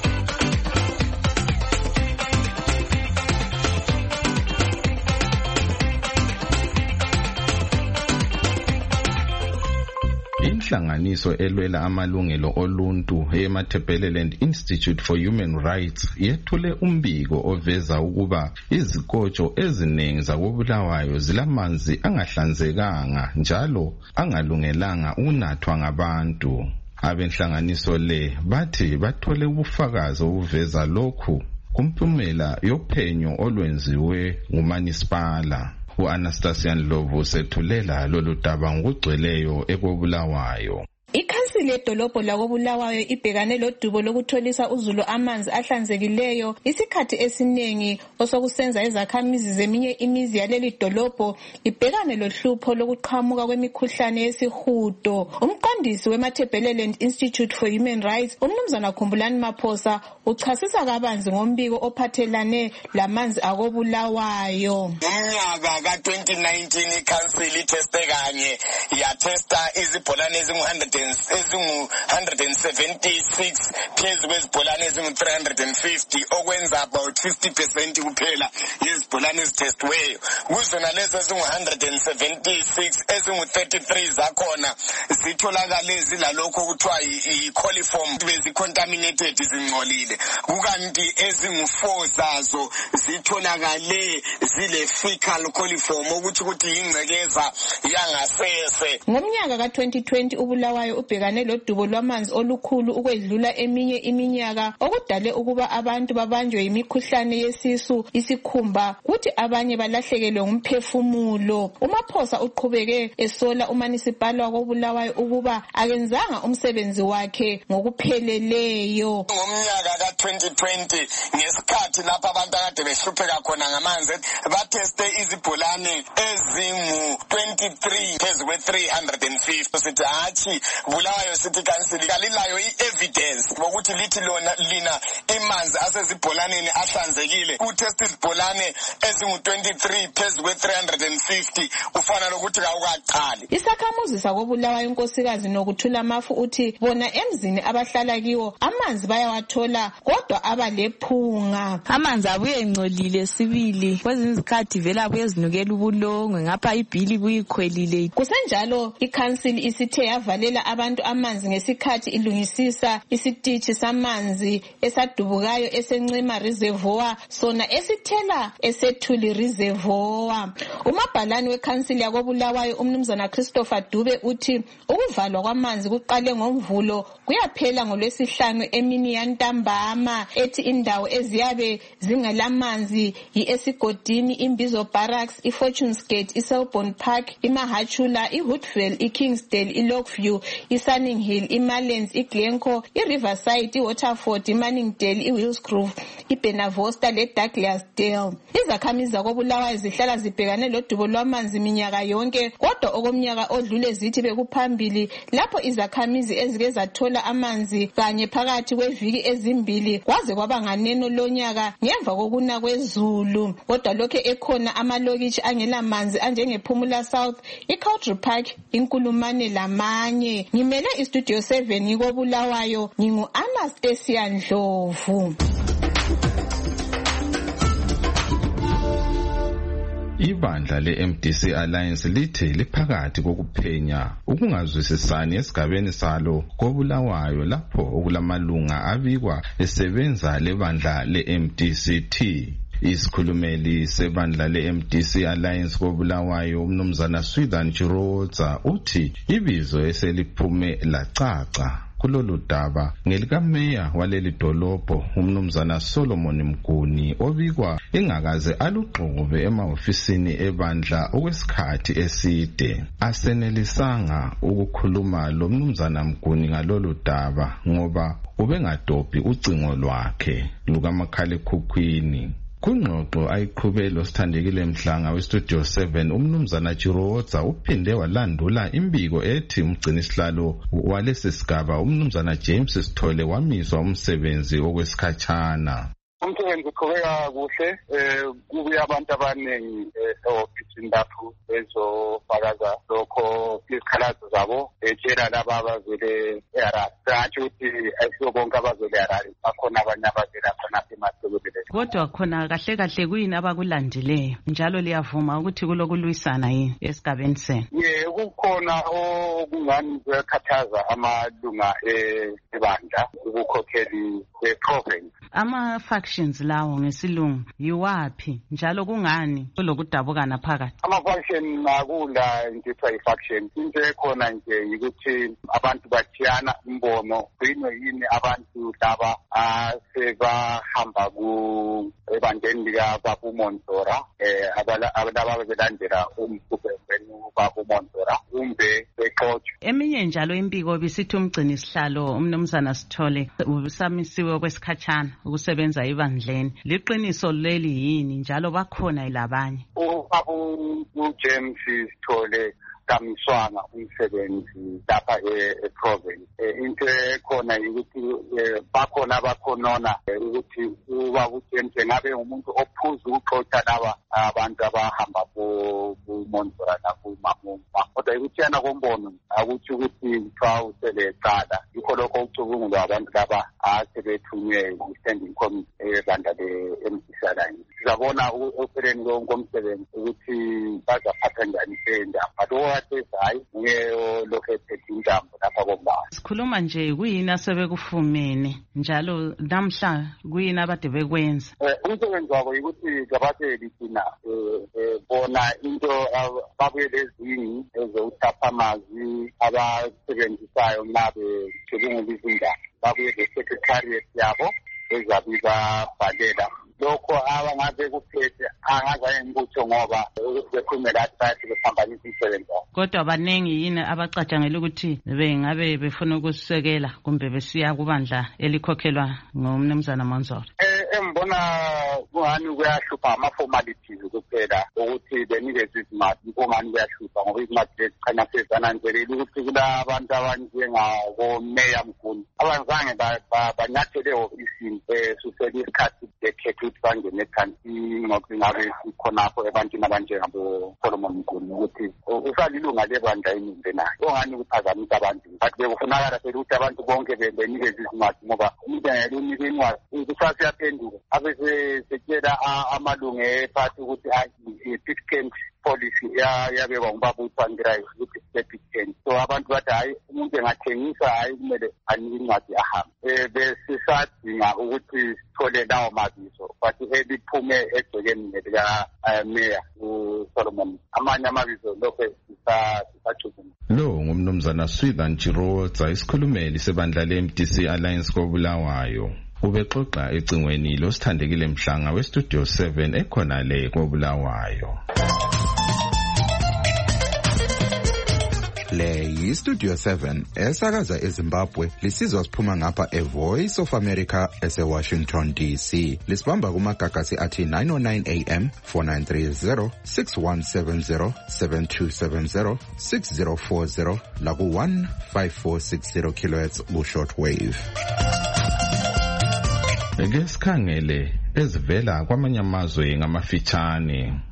Inhlanganiso elwela amalungelo oluntu eMatabeleland Institute for Human Rights yethule umbiko oveza ukuba izikotsho eziningi zakoBulawayo zilamanzi angahlanzekanga njalo angalungelanga ukunathwa ngabantu. Abenhlanganiso le bathi bathole ubufakazi obuveza lokhu kumpumela yophenyo olwenziwe ngumanisipala. U-Anastasia Ndlovu sethulela lolu daba ngokugcweleyo ekoBulawayo. Ikhansili yedolobho lakoBulawayo ibhekane lodubo lokutholisa uZulu amanzi ahlanzekileyo isikhathi esiningi osokusenza izakhamizi zeminye imizi yaleli dolobho ibhekane lohlupho lokuqhamuka kwemikhuhlane yesihudo. Umqondisi weMatabeleland Institute for Human Rights uMnumzana Khumbulani Maphosa uchasisa kabanzi ngombiko ophathelane lamanzi akoBulawayo. Ngomnyaka ka-2019 ikhansili itheste kanye yatesta izibholane ezingu-176 phezu kwezibholane ezingu-350 okwenza about 50% kuphela yezibholane ezithestiweyo. Kuzona lezo ezingu-176 ezingu-33 zakhona zitholakale zilalokho kuthiwa i-coliform bezi-contaminated zingcolile, kukanti ezingu-4 zazo zitholakale zile-fecal coliform ukuthi yingcekeza yangasese. Ngomnyaka ka-2020 uBulawayo ubhekane lodubo lwamanzi olukhulu ukwedlula eminye iminyaka okudale ukuba abantu babanjwe yimikhuhlane yesisu, isikhumba, kuthi abanye balahlekelwe ngumphefumulo. uMaphosa uqhubeke esola umanisipala wakoBulawayo ukuba akenzanga umsebenzi wakhe ngokupheleleyo. Ngomnyaka ka-2020 ngesikhathi lapho abantu akade behlupheka khona ngamanzi batheste izibholane ezingu-23 phezu kwe-350. Sithi hatshi Bulawayo City Council kalilayo i-evidence bokuthi lithi lina imanzi asezibholaneni ahlanzekile. Utest izibholane ezingu-23 phezu kwe-350 ufana lokuthi kawukaqali. Isakhamuzi sakoBulawayo unkosikazi Nokuthula Mafu uthi bona emzini abahlala kiwo amanzi bayawathola kodwa abalephunga. Amanzi abuye engcolile sibili, kwezinye izikhathi vela abuye ezinukela ubulongwe ngapha ibhili buyikhwelile. Kusenjalo ikhansili isithe yavalela abantu amanzi ngesikhathi ilungisisa isitishi samanzi esadubukayo eseNcema Reservoir sona esithela eSethuli Reservoir. Umabhalani weKhansili yakoBulawayo umnumzana Christopher Dube uthi ukuvalwa kwamanzi kuqale ngoMvulo kuyaphela ngoLwesihlanu emini yantambama, ethi indawo eziyabe zingelamanzi yiEsigodini, iMbizo Barracks, iFortunes Gate, iSelbourne Park, iMahachula, iHoodville, iKingsdale, iLockview, iSunning Hill, iMarlens, iGlencoe, iRiverside, iWaterford, iManningdale, iWillsgrove, iBenavosta leDouglasdale. Izakhamizi zakoBulawayo zihlala zibhekane lodubo lwamanzi minyaka yonke, kodwa okomnyaka odlule zithi bekuphambili lapho izakhamizi ezike zathola amanzi kanye phakathi kweviki ezimbili kwaze kwaba nganeno lonyaka ngemva kokuna kwezulu. Kodwa lokho ekhona amalokitshi angela manzi anjengePhumula South, iCountry Park, iNkulumane lamanye. Ngimele iStudio 7 ngikoBulawayo, ngingu-Anastasia Ndlovu. Ibandla le-MDC Alliance lithi liphakathi kokuphenya ukungazwisisani esigabeni salo koBulawayo lapho okulamalunga abikwa esebenza lebandla le-MDCT. Isikhulumeli sebandla le-MDC Alliance koBulawayo umnumzana Swithan Chiroza uthi ibizo eseliphume lacaca kulolu daba ngelikameya waleli dolobho umnumzana Solomon Mguni obikwa engakaze alugxobe emahofisini ebandla okwesikhathi eside. Asenelisanga ukukhuluma lo mnumzana Mguni ngalolu daba ngoba ubengadobhi ucingo lwakhe lukamakhalekhukhwini. Kungxoxo ayiqhubelo Sithandekile Mhlanga weStudio 7 umnumzana Chiroza uphinde walandula imbiko ethi umgcinisihlalo walesi sigaba umnumzana James Sithole wamiswa umsebenzi okwesikhatshana. Umsebenzi uqhubeka kuhle, kubuye abantu abaningi ehofisini lapho bezofakaza lokho izikhalazo zabo betshela laba abavele eHarare. Satsho ukuthi ayisibo bonke abavele eHarare, bakhona abanye abavela khona eMasekelele. Kodwa khona kahle kahle kuyini abakulandileyo njalo liyavuma ukuthi kulokulwisana yini esigabeni senu? Kukhona okungani kuyakhathaza amalunga ebandla ubukhokheli beprovince. Ama-factions lawo ngesilungu yiwaphi njalo kungani kulokudabukana phakathi? Ama-faction akula into ethiwa yi-faction. Into ekhona nje yikuthi abantu bathiyana imbono kuyini yini abantu laba asebahamba ebandleni likaBabuMonzora abalaba belandela umgubengweni kaBabuMonzora kumbe bexotshwe. Eminye njalo impiko bisithi umgcinisihlalo umnumzana Sithole usamisiwe kwesikhatshana ukusebenza ebandleni. Liqiniso leli yini njalo bakhona labanye? uJames Sithole kamiswanga umsebenzi lapha eprovince. Into ekhona ukuthi bakhona abakhonona ukuthi uJames ngabe umuntu ophuza ukuxoxa laba abantu abahamba kuMonzora nakuMamuma. Kodwa ukuthiyana kombono akuthi ukuthi kuthiwa uselecala. Yikho lokho ucubungulwa abantu laba asebethunywe ku-standing committee ebandla le-MDC Alliance. Sizabona ekupheleni komsebenzi ukuthi bazaphatha njani indaba. Hayi lokho ethethe intambo lapha kombala. Sikhuluma nje kuyini asebekufumene njalo namhla kuyini abade bekwenza? Umsebenzi wabo yikuthi gabathe thina bona into babuye lezingi ezokuthatha amazwi abasebenzisayo nabe sebengula izindaba. Babuye le-secretariat yabo ezabiba bhalela lokho abangabe kuphethe angazaye ngikutsho ngoba bekhulumela athi behambanyisa umsebenzi wabo. Kodwa abaningi yini abacatshangela ukuthi bengabe befuna ukusekela kumbe besiya kubandla elikhokhelwa ngumnumzana Monzora? Embona kungani kuyahlupha ama-formalities kuphela ukuthi benikezwe izimali. Kungani kuyahlupha ngoba izimali lezikhanya sezananzelela ukuthi kulabantu abanjengabomeya Mguni abazange banyathele ehofisini susela isikhathi bekhethe ukuthi bangene ekhansini ngokungabe khonapho ebantwini abanjengabo Solomon Mguni ukuthi usalilunga lebandla iningi nayo. Ongani kuphazamisa abantu but bekufunakala phela ukuthi abantu bonke benikeze izimali ngoba umuntu angelunika incwadi kusasiyaphendula abe setshela amalunga ephathi ukuthi i-15 policy yabekwa ngubaba uThwangirai ukuthi step 10. So abantu bathi hayi umuntu engathengisa hayi kumele anike incwadi ahambe. Besisadinga ukuthi sithole lawo mabizo but eliphume egcekeni nelika Mayor uSolomon. Amanye amabizo lokho sisachuzuma. Lo ngumnumzana Swithan Chirotsa isikhulumeli sebandla leMDC Alliance koBulawayo. Ubexoxa ecingweni losithandekile Mhlanga weStudio 7 ekhona le koBulawayo. Le yiStudio 7 esakaza eZimbabwe lisizwa siphuma ngapha eVoice of America eseWashington DC. Lisibamba kumagagasi athi 909 AM 4930 6170 7270 6040 laku 15460 kHz ku shortwave. Ake sikhangele ezivela kwamanye amazwe ngamafitshane.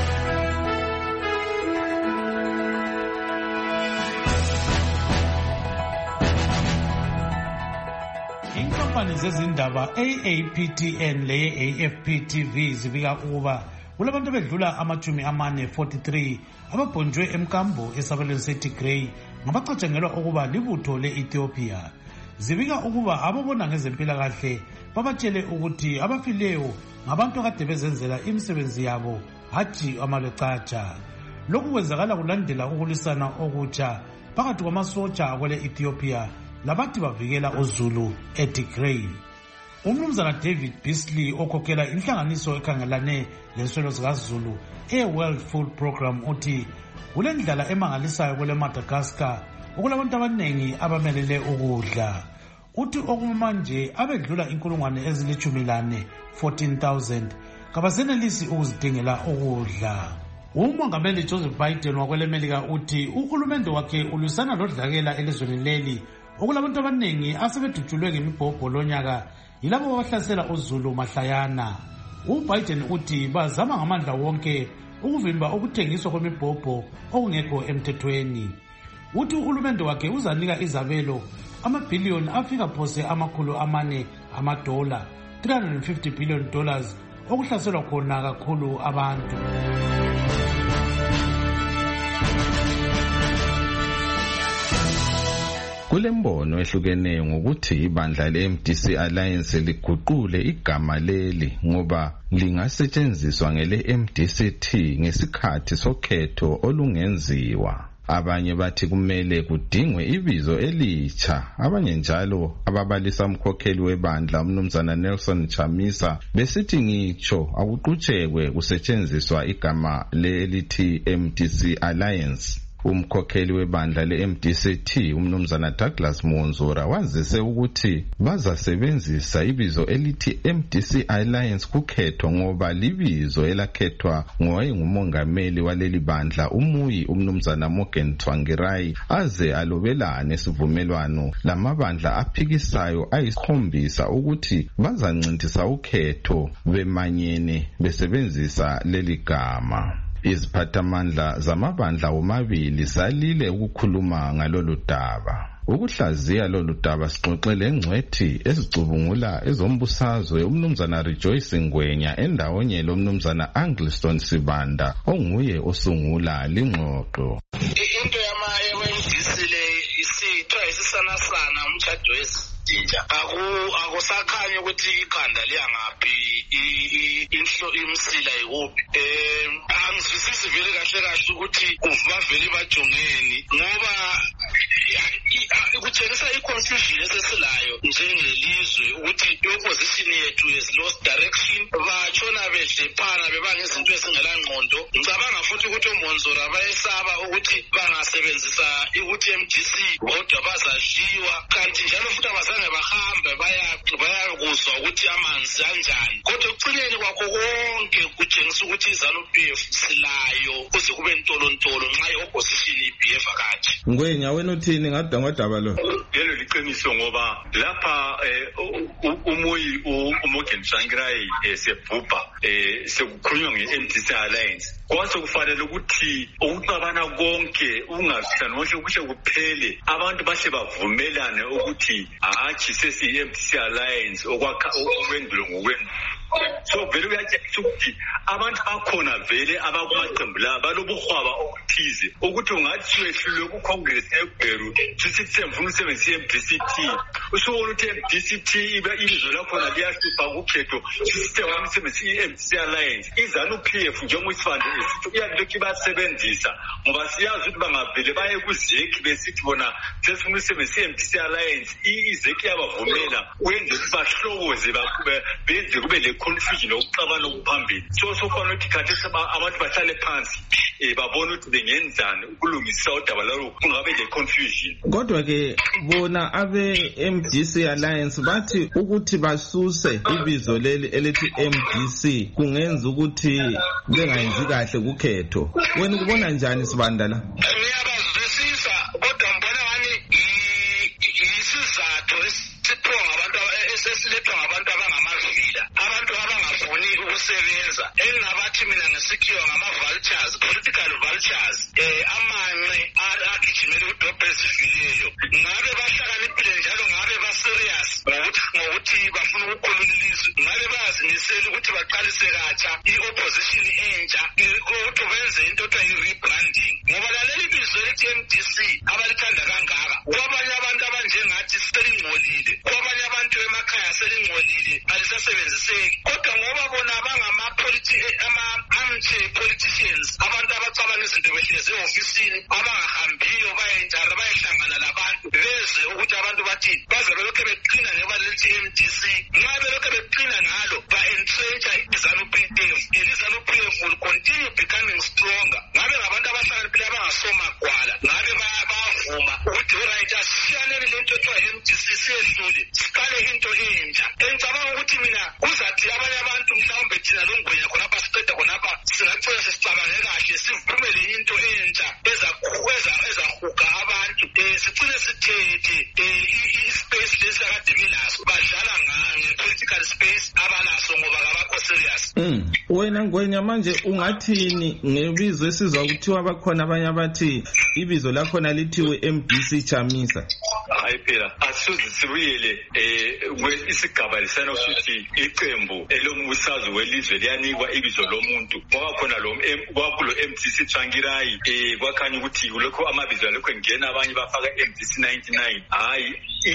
Inkampani zezindaba AAPTN le-AFP-TV zibika ukuba kulabantu bedlula ama-43 ababhonjwe emkambo esabelweni seTigray ngabacatshangelwa ukuba libutho le-Ethiopia. Zibika ukuba ababona ngezempilakahle babatshele ukuthi abafileyo ngabantu akade bezenzela imisebenzi yabo hathi amalecatsha. Lokhu kwenzakala kulandela ukulisana okutsha phakathi kwamasotsha kwele Ethiopia labathi bavikela uZulu eTigray. Umnumzana David Beasley okhokhela inhlanganiso ekhangelane lenswelo zikaZulu e-World Food Program uthi kulendlala emangalisayo kwele Madagascar okulabantu abanengi abamelele ukudla. Uthi okumanje abedlula inkulungwane ezilithumilane 14,000 kabasenelisi ukuzidingela ukudla. Umongameli Joseph Biden wakwelemelika uthi uhulumende wakhe ulusana lodlakela elizweni leli okulabantu abanengi asebedutshulwe ngemibhobho lonyaka yilabo abahlasela uZulu mahlayana. UBiden uthi bazama ngamandla wonke ukuvimba ukuthengiswa kwemibhobho okungekho emthethweni. Uthi uhulumende wakhe uzanika izabelo amabhiliyoni afika phose $400 $350 billion okuhlaselwa khona kakhulu abantu. Kulembono ehlukeneyo ngokuthi ibandla leMDC Alliance liguqule igama leli ngoba lingasetshenziswa ngele MDCT ngesikhathi sokhetho olungenziwa. Abanye bathi kumele kudingwe ibizo elitsha. Abanye njalo ababalisa umkhokheli webandla umnumzana Nelson Chamisa besithi ngitsho akuqhutshekwe kusetshenziswa igama lelithi MDC Alliance. Umkhokheli webandla leMDCT umnumzana Douglas Monzora wazise ukuthi bazasebenzisa ibizo elithi MDC Alliance kukhetho ngoba libizo elakhethwa ngowayengumongameli waleli bandla umuyi umnumzana Morgan Tsvangirai aze alobelane isivumelwano lamabandla aphikisayo ayisikhombisa ukuthi bazancintisa ukhetho bemanyene besebenzisa leli gama. Iziphathamandla zamabandla womabili salile ukukhuluma ngalolu daba. Ukuhlaziya lolu daba sixoxele engcwethi ezicubungula ezombusazwe umnumzana Rejoice Ngwenya endawonye lomnumzana Angliston Sibanda onguye osungula lingxoxo. Into yama-MDC le isithwa isisanasana umtshado wezinja akusakhanya ukuthi ikhanda liyangaphi imsila yikuphi. Angizwisisi vele kahle ukuthi bavele bajongeni ngoba kutshengisa i-confusion esesilayo njengelizwe ukuthi i-opposition yethu has lost direction, batshona bedlephana bebanga izinto ezingela ngqondo. Ngicabanga futhi ukuthi uMonzora bayesaba ukuthi bangasebenzisa ukuthi MDC kodwa bazadliwa, kanti njalo futhi abazange bahambe bayakuzwa ukuthi amanzi anjani. Kodwa ekucineni kwakho konke kutshengisa ukuthi iZANU-PF silayo kuze kube ntolontolo nxa i-opposition ibheva kanje. Ngwenya wena uthini ngadaba lo? Lelo liqiniso ngoba lapha umuyi uMorgan Tsvangirai sebhubha sekukhulunywa nge-MDC Alliance kwase kufanele ukuthi ukuxabana konke ungazihlanganishe kuhle kuphele abantu bahle bavumelane ukuthi hatshi sesiyi-MDC Alliance okwendulo ngokwendulo. So vele uyatshengisa ukuthi abantu bakhona vele abakumaqembu la balobuhwaba okuthize ukuthi ungathi wehlulwe kuCongress eGweru sithi semfuna usebenzisa MDCT usubona ukuthi MDCT ibizo lakhona liyahlupha kukhetho system umsebenzisa iMDC Alliance iZANU-PF njengoSifande esithi uyalokhu basebenzisa ngoba siyazi ukuthi bangavele baye kuzeki besithi bona sesifuna usebenzisa iMDC Alliance izeki yabavumela wenze ukuthi bahlokoze benze kube le confusion okuxabana okuphambili. So kufanele ukuthi khathesi abantu bahlale phansi babona ukuthi bengenzani ukulungisa udaba lalo kungabe le confusion. Kodwa ke bona abe MDC Alliance bathi ukuthi basuse ibizo leli elithi MDC kungenza ukuthi bengayenzi kahle kukhetho. Wena ukubona njani Sibandala? Ngiyabazwisisa kodwa mbona ngani isizathu esithwa ngabantu esesilethwa ngabantu abangamavila abantu abangafuni ukusebenza engabathi mina ngesikhiwa ngama-vultures, political vultures, amanqe agijimela udobho ezifileyo. Ngabe bahlakaniphile njalo ngabe ba-serious ngokuthi bafuna ukukhulula ilizwe, ngabe bayazimisela ukuthi baqalise katsha i-opposition entsha ukuthi benze into ekuthiwa yi-rebranding. Ngoba laleli bizo elithi MDC abalithanda kangaka kwabanye abantu abanjengathi selingcolile, kwabanye abantu emakhaya selingcolile alisasebenziseki, kodwa ngoba bona ama-armchair politicians, abantu abacabanga izinto behlezi e-ofisini abangahambiyo bayentshara bayehlangana labantu beze ukuthi abantu bathini baze belokhu beqina ngeba lithi MDC. Nxa belokhu beqina ngalo ba-entrencha iZANU-PF, iZANU-PF will continue becoming stronger. Ngabe ngabantu abahlakaniphile abangasomagwala, ngabe bayavuma ukuthi oright asishiyaneni lento ethiwa MDC siyehlule siqale into entsha. Engicabanga ukuthi mina kuzathi abanye abantu mhlawumbe thina longwenya khonapha siqeda khonapha singagcina sesicabange kahle sivumele into entsha ezahuga abantu sigcine sithethe i-space lesi akade belaso badlala nge-political space abanaso ngoba kabakho serious. Wena Ngwenya manje ungathini ngebizo esizwa kuthiwa bakhona abanye abathi ibizo lakhona lithiwe MDC Chamisa? Hayi phela asuze sibuyele isigaba lisana ukuthi iqembu elombusazwe welizwe liyanikwa ibizo lomuntu ngoba khona kwakulo MDC Tsvangirai kwakhanya ukuthi lokho amabizo alokho engena abanye bafaka MDC 99. Hayi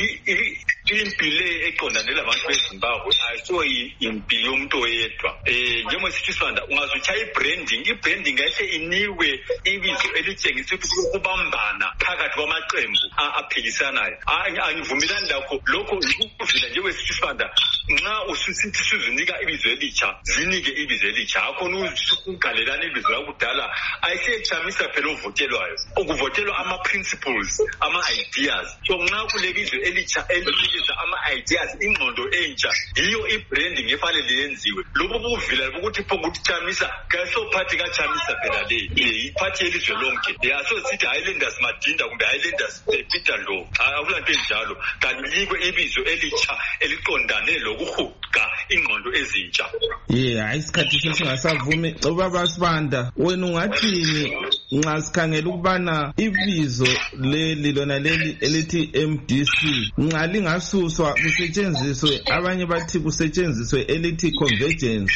impilo eqondane labantu beZimbabwe ayiso impi yomuntu oyedwa. Njengoba sithi Sibanda ungazuchaya i-branding kahle iniwe ibizo elitshengisa ukuthi ukubambana phakathi kwamaqembu aphilisanayo. Angivumelani lakho lokho ukuvila nje wesithi Sibanda nxa ususithi sizinika ibizo elitsha zinike ibizo elitsha akhona ukugalelana ibizo lakudala ayisechamisa phela ovotelwayo ukuvotelwa ama-principles ama-ideas. So nxa kulebizo elitsha elinikeza ama-ideas ingqondo entsha yiyo i-branding efanele yenziwe. Lobo buvila bokuthi phokuthi Chamisa kasophathi kaChamisa phela le iphathi elizwe lonke yaso sithi Highlanders Madinda kumbe Highlanders Peter Ndlovu akulanto enjalo kanti likwe ibizo elitsha eliqondane lokuhuqa ingqondo ezintsha. Hayi isikhathi sesingasavumi. Ubaba Sibanda wena ungathini nxa sikhangela ukubana ibizo leli lona leli elithi MDC nxa lingasuswa kusetshenziswe abanye bathi kusetshenziswe elithi convergence?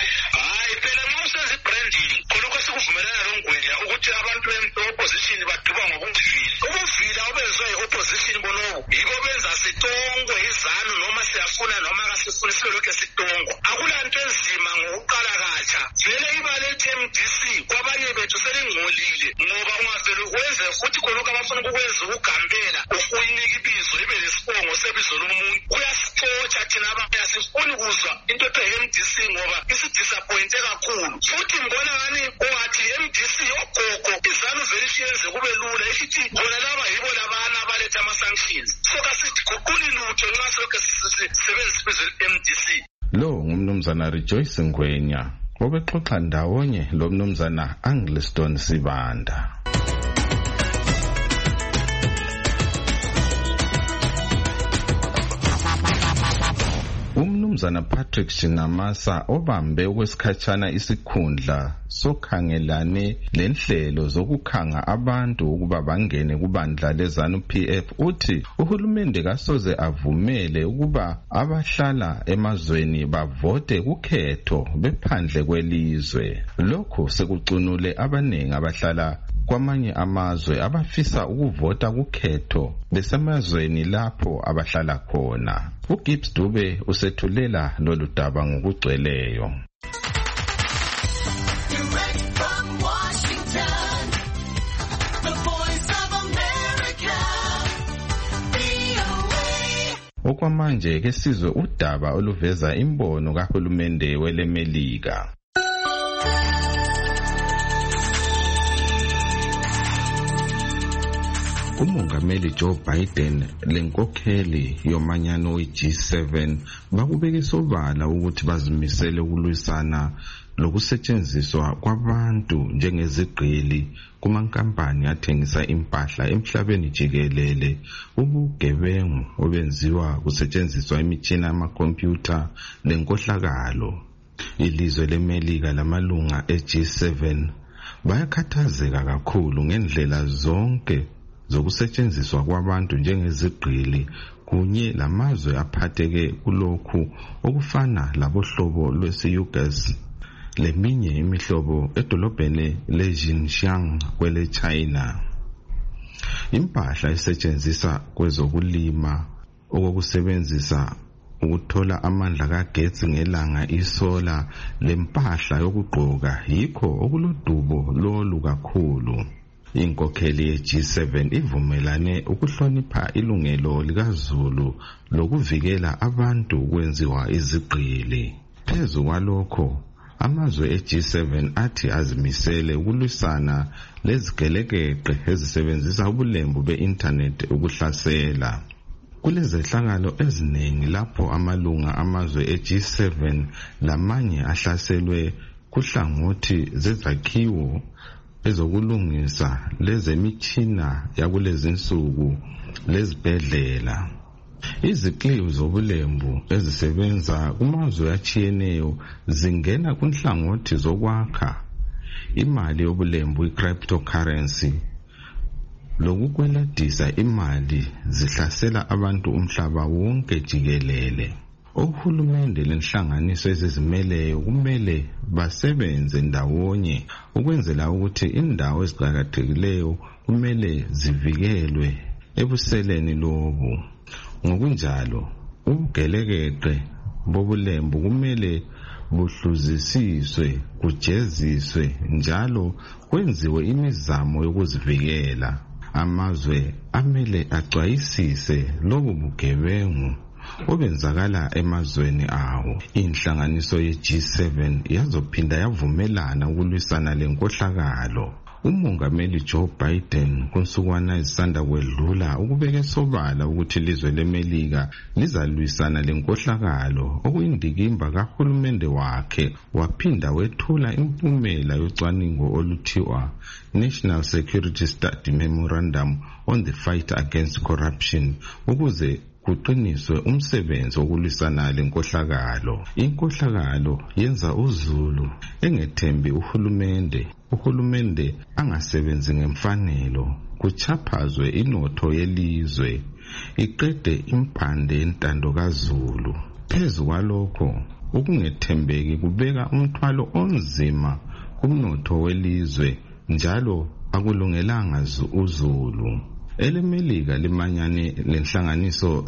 Abantu be-opposition baduba ngokuvila. Ukuvila obenzwe yi-opposition bonobo yibo benza sitongwe iZANU noma siyafuna noma kasifuni silokhu sitongwa. Akulanto enzima ngokuqala katsha. Vele ibala elithi MDC kwabanye bethu selingcolile ngoba ungavele wenze futhi khonokho abafuna ukwenza ukugambela ukuyinika ibizo ibe lesibongo sebizo lomuntu kuyasixotsha thina abanye asifuni kuzwa into ethiwa MDC ngoba isidisappointe kakhulu. Futhi ngibona ngani ungathi MDC ogogo iZANU vele isiyenze kube lula isithi bona laba yibo labana abaletha ama-sanctions. So kasithi guquli lutho nxa silokhu sisebenzisa ibizo MDC. Lo ngumnumzana Rejoice Ngwenya obexoxa ndawonye lo mnumzana Angliston Sibanda. umnumzana Patrick Shinamasa obambe okwesikhatshana isikhundla sokhangelane lenhlelo zokukhanga abantu ukuba bangene kubandla leZANU-PF uthi uhulumende kasoze avumele ukuba abahlala emazweni bavote kukhetho bephandle kwelizwe. Lokho sekucunule abanengi abahlala kwamanye amazwe abafisa ukuvota kukhetho besemazweni lapho abahlala khona. uGibbs Dube usethulela lolu daba ngokugcweleyo. Okwamanje ke sizwe udaba oluveza imbono kahulumende welemelika. Umongameli Joe Biden lenkokheli yomanyano we-G7 bakubeke sobala ukuthi bazimisele ukulwisana lokusetshenziswa kwabantu njengezigqili kumankampani athengisa impahla emhlabeni jikelele, ubugebengu obenziwa kusetshenziswa imitshina yamakhompyutha lenkohlakalo. Ilizwe lemelika lamalunga e-G7 bayakhathazeka kakhulu ngendlela zonke zokusetshenziswa kwabantu njengezigqili kunye lamazwe aphatheke kulokhu okufana labohlobo lwesiyugesi leminye imihlobo edolobheni le-Xinjiang kwele China. Impahla esetshenziswa kwezokulima okokusebenzisa ukuthola amandla kagetsi ngelanga isola lempahla yokugqoka yikho okulodubo lolu kakhulu. Inkokheli ye-G7 ivumelane ukuhlonipha ilungelo likaZulu lokuvikela abantu kwenziwa izigqili. Phezu kwalokho, amazwe e-G7 athi azimisele ukulwisana lezigelekeqe ezisebenzisa ubulembu be-internet ukuhlasela. Kulezehlakalo eziningi lapho amalunga amazwe e-G7 lamanye ahlaselwe kuhlangothi zezakhiwo ezokulungisa lezemitshina yakulezinsuku lezibhedlela. Izikliwu zobulembu ezisebenza kumazwe atshiyeneyo zingena kunhlangothi zokwakha imali yobulembu i-cryptocurrency lokukweletisa imali zihlasela abantu umhlaba wonke jikelele. Uhulumende lenhlanganiso ezizimeleyo kumele basebenze ndawonye ukwenzela ukuthi indawo eziqhakathekileyo kumele zivikelwe ebuseleni lobu. Ngokunjalo, ubugelekeqe bobulembu kumele buhluzisiswe, kujeziswe njalo kwenziwe imizamo yokuzivikela. Amazwe amele axwayisise lobu bugebengu obenzakala emazweni awo. Inhlanganiso ye-G7 yazophinda yavumelana ukulwisana lenkohlakalo. Umongameli Joe Biden kunsukwana ezisanda kwedlula ukubeke sobala ukuthi ilizwe lemelika lizalwisana lenkohlakalo okuyindikimba kahulumende wakhe, waphinda wethula impumela yocwaningo oluthiwa National Security Study Memorandum on the Fight Against Corruption ukuze kuqiniswe umsebenzi wokulwisana lenkohlakalo. Inkohlakalo yenza uZulu engethembi uhulumende angasebenzi ngemfanelo, kuchaphazwe inotho yelizwe, iqede impande yentando kaZulu. Phezu kwalokho, ukungethembeki kubeka umthwalo onzima kumnotho welizwe njalo akulungelanga uZulu. Elemelika limanyane lenhlanganiso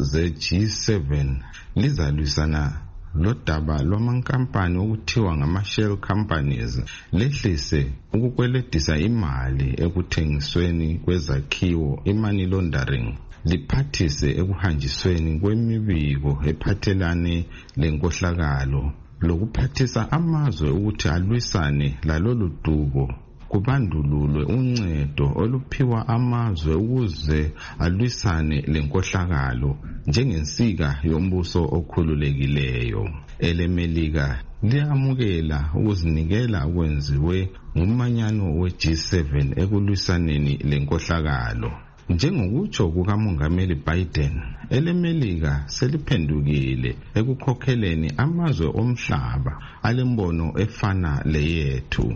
ze-G7 lizalwisana lodaba lwamankampani okuthiwa ngama-shell companies lehlise ukukweletisa imali ekuthengisweni kwezakhiwo, i-money laundering, liphathise ekuhanjisweni kwemibiko ephathelane lenkohlakalo lokuphathisa amazwe ukuthi alwisane lalolu dubo, kubandululwe uncedo oluphiwa amazwe ukuze alwisane lenkohlakalo njengensika yombuso okhululekileyo. Elemelika liyamukela ukuzinikela okwenziwe ngumanyano we-G7 ekulwisaneni lenkohlakalo. Njengokutsho kukaMongameli Biden, elemelika seliphendukile ekukhokheleni amazwe omhlaba alembono efana leyethu.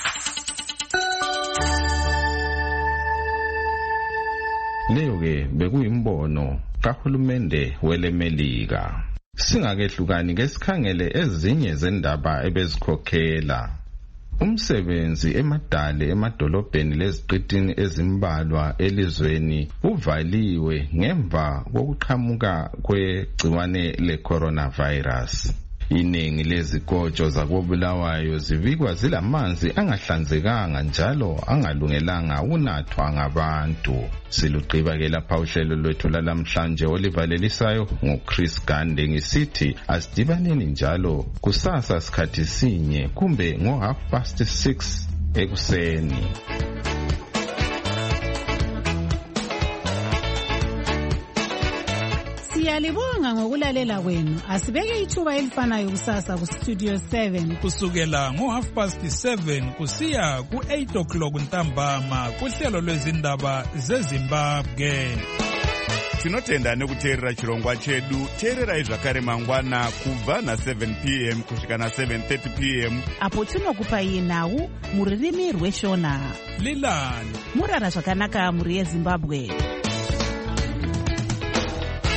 Leyo-ke bekuyimbono kahulumende welemelika. Singakehlukani ke sikhangele ezinye zendaba ebezikhokhela. Umsebenzi emadale emadolobheni leziqitini ezimbalwa elizweni uvaliwe ngemva kokuqhamuka kwegciwane le-coronavirus. Iningi lezikotsho zakoBulawayo zibikwa zilamanzi angahlanzekanga njalo angalungelanga unathwa ngabantu. Siluqiba ke lapha uhlelo lwethu lalamhlanje olivalelisayo ngoChris Gande ngisithi asidibaneni njalo kusasa sikhathi sinye kumbe ngo6:30 ekuseni. Siyalibonga ngokulalela kwenu. Asibeke ithuba elifanayo kusasa ku Studio 7 kusukela ngo7:30 kusiya ku8 ntambama kuhlelo lwezindaba zeZimbabwe. Tinotenda nekuteerera chirongwa chedu. Teererai zvakare mangwana kubva na7 p.m. kusvika na7:30 p.m. apo tinokupai nhau muririmi rweshona. Lilani murara zvakanaka muri yeZimbabwe.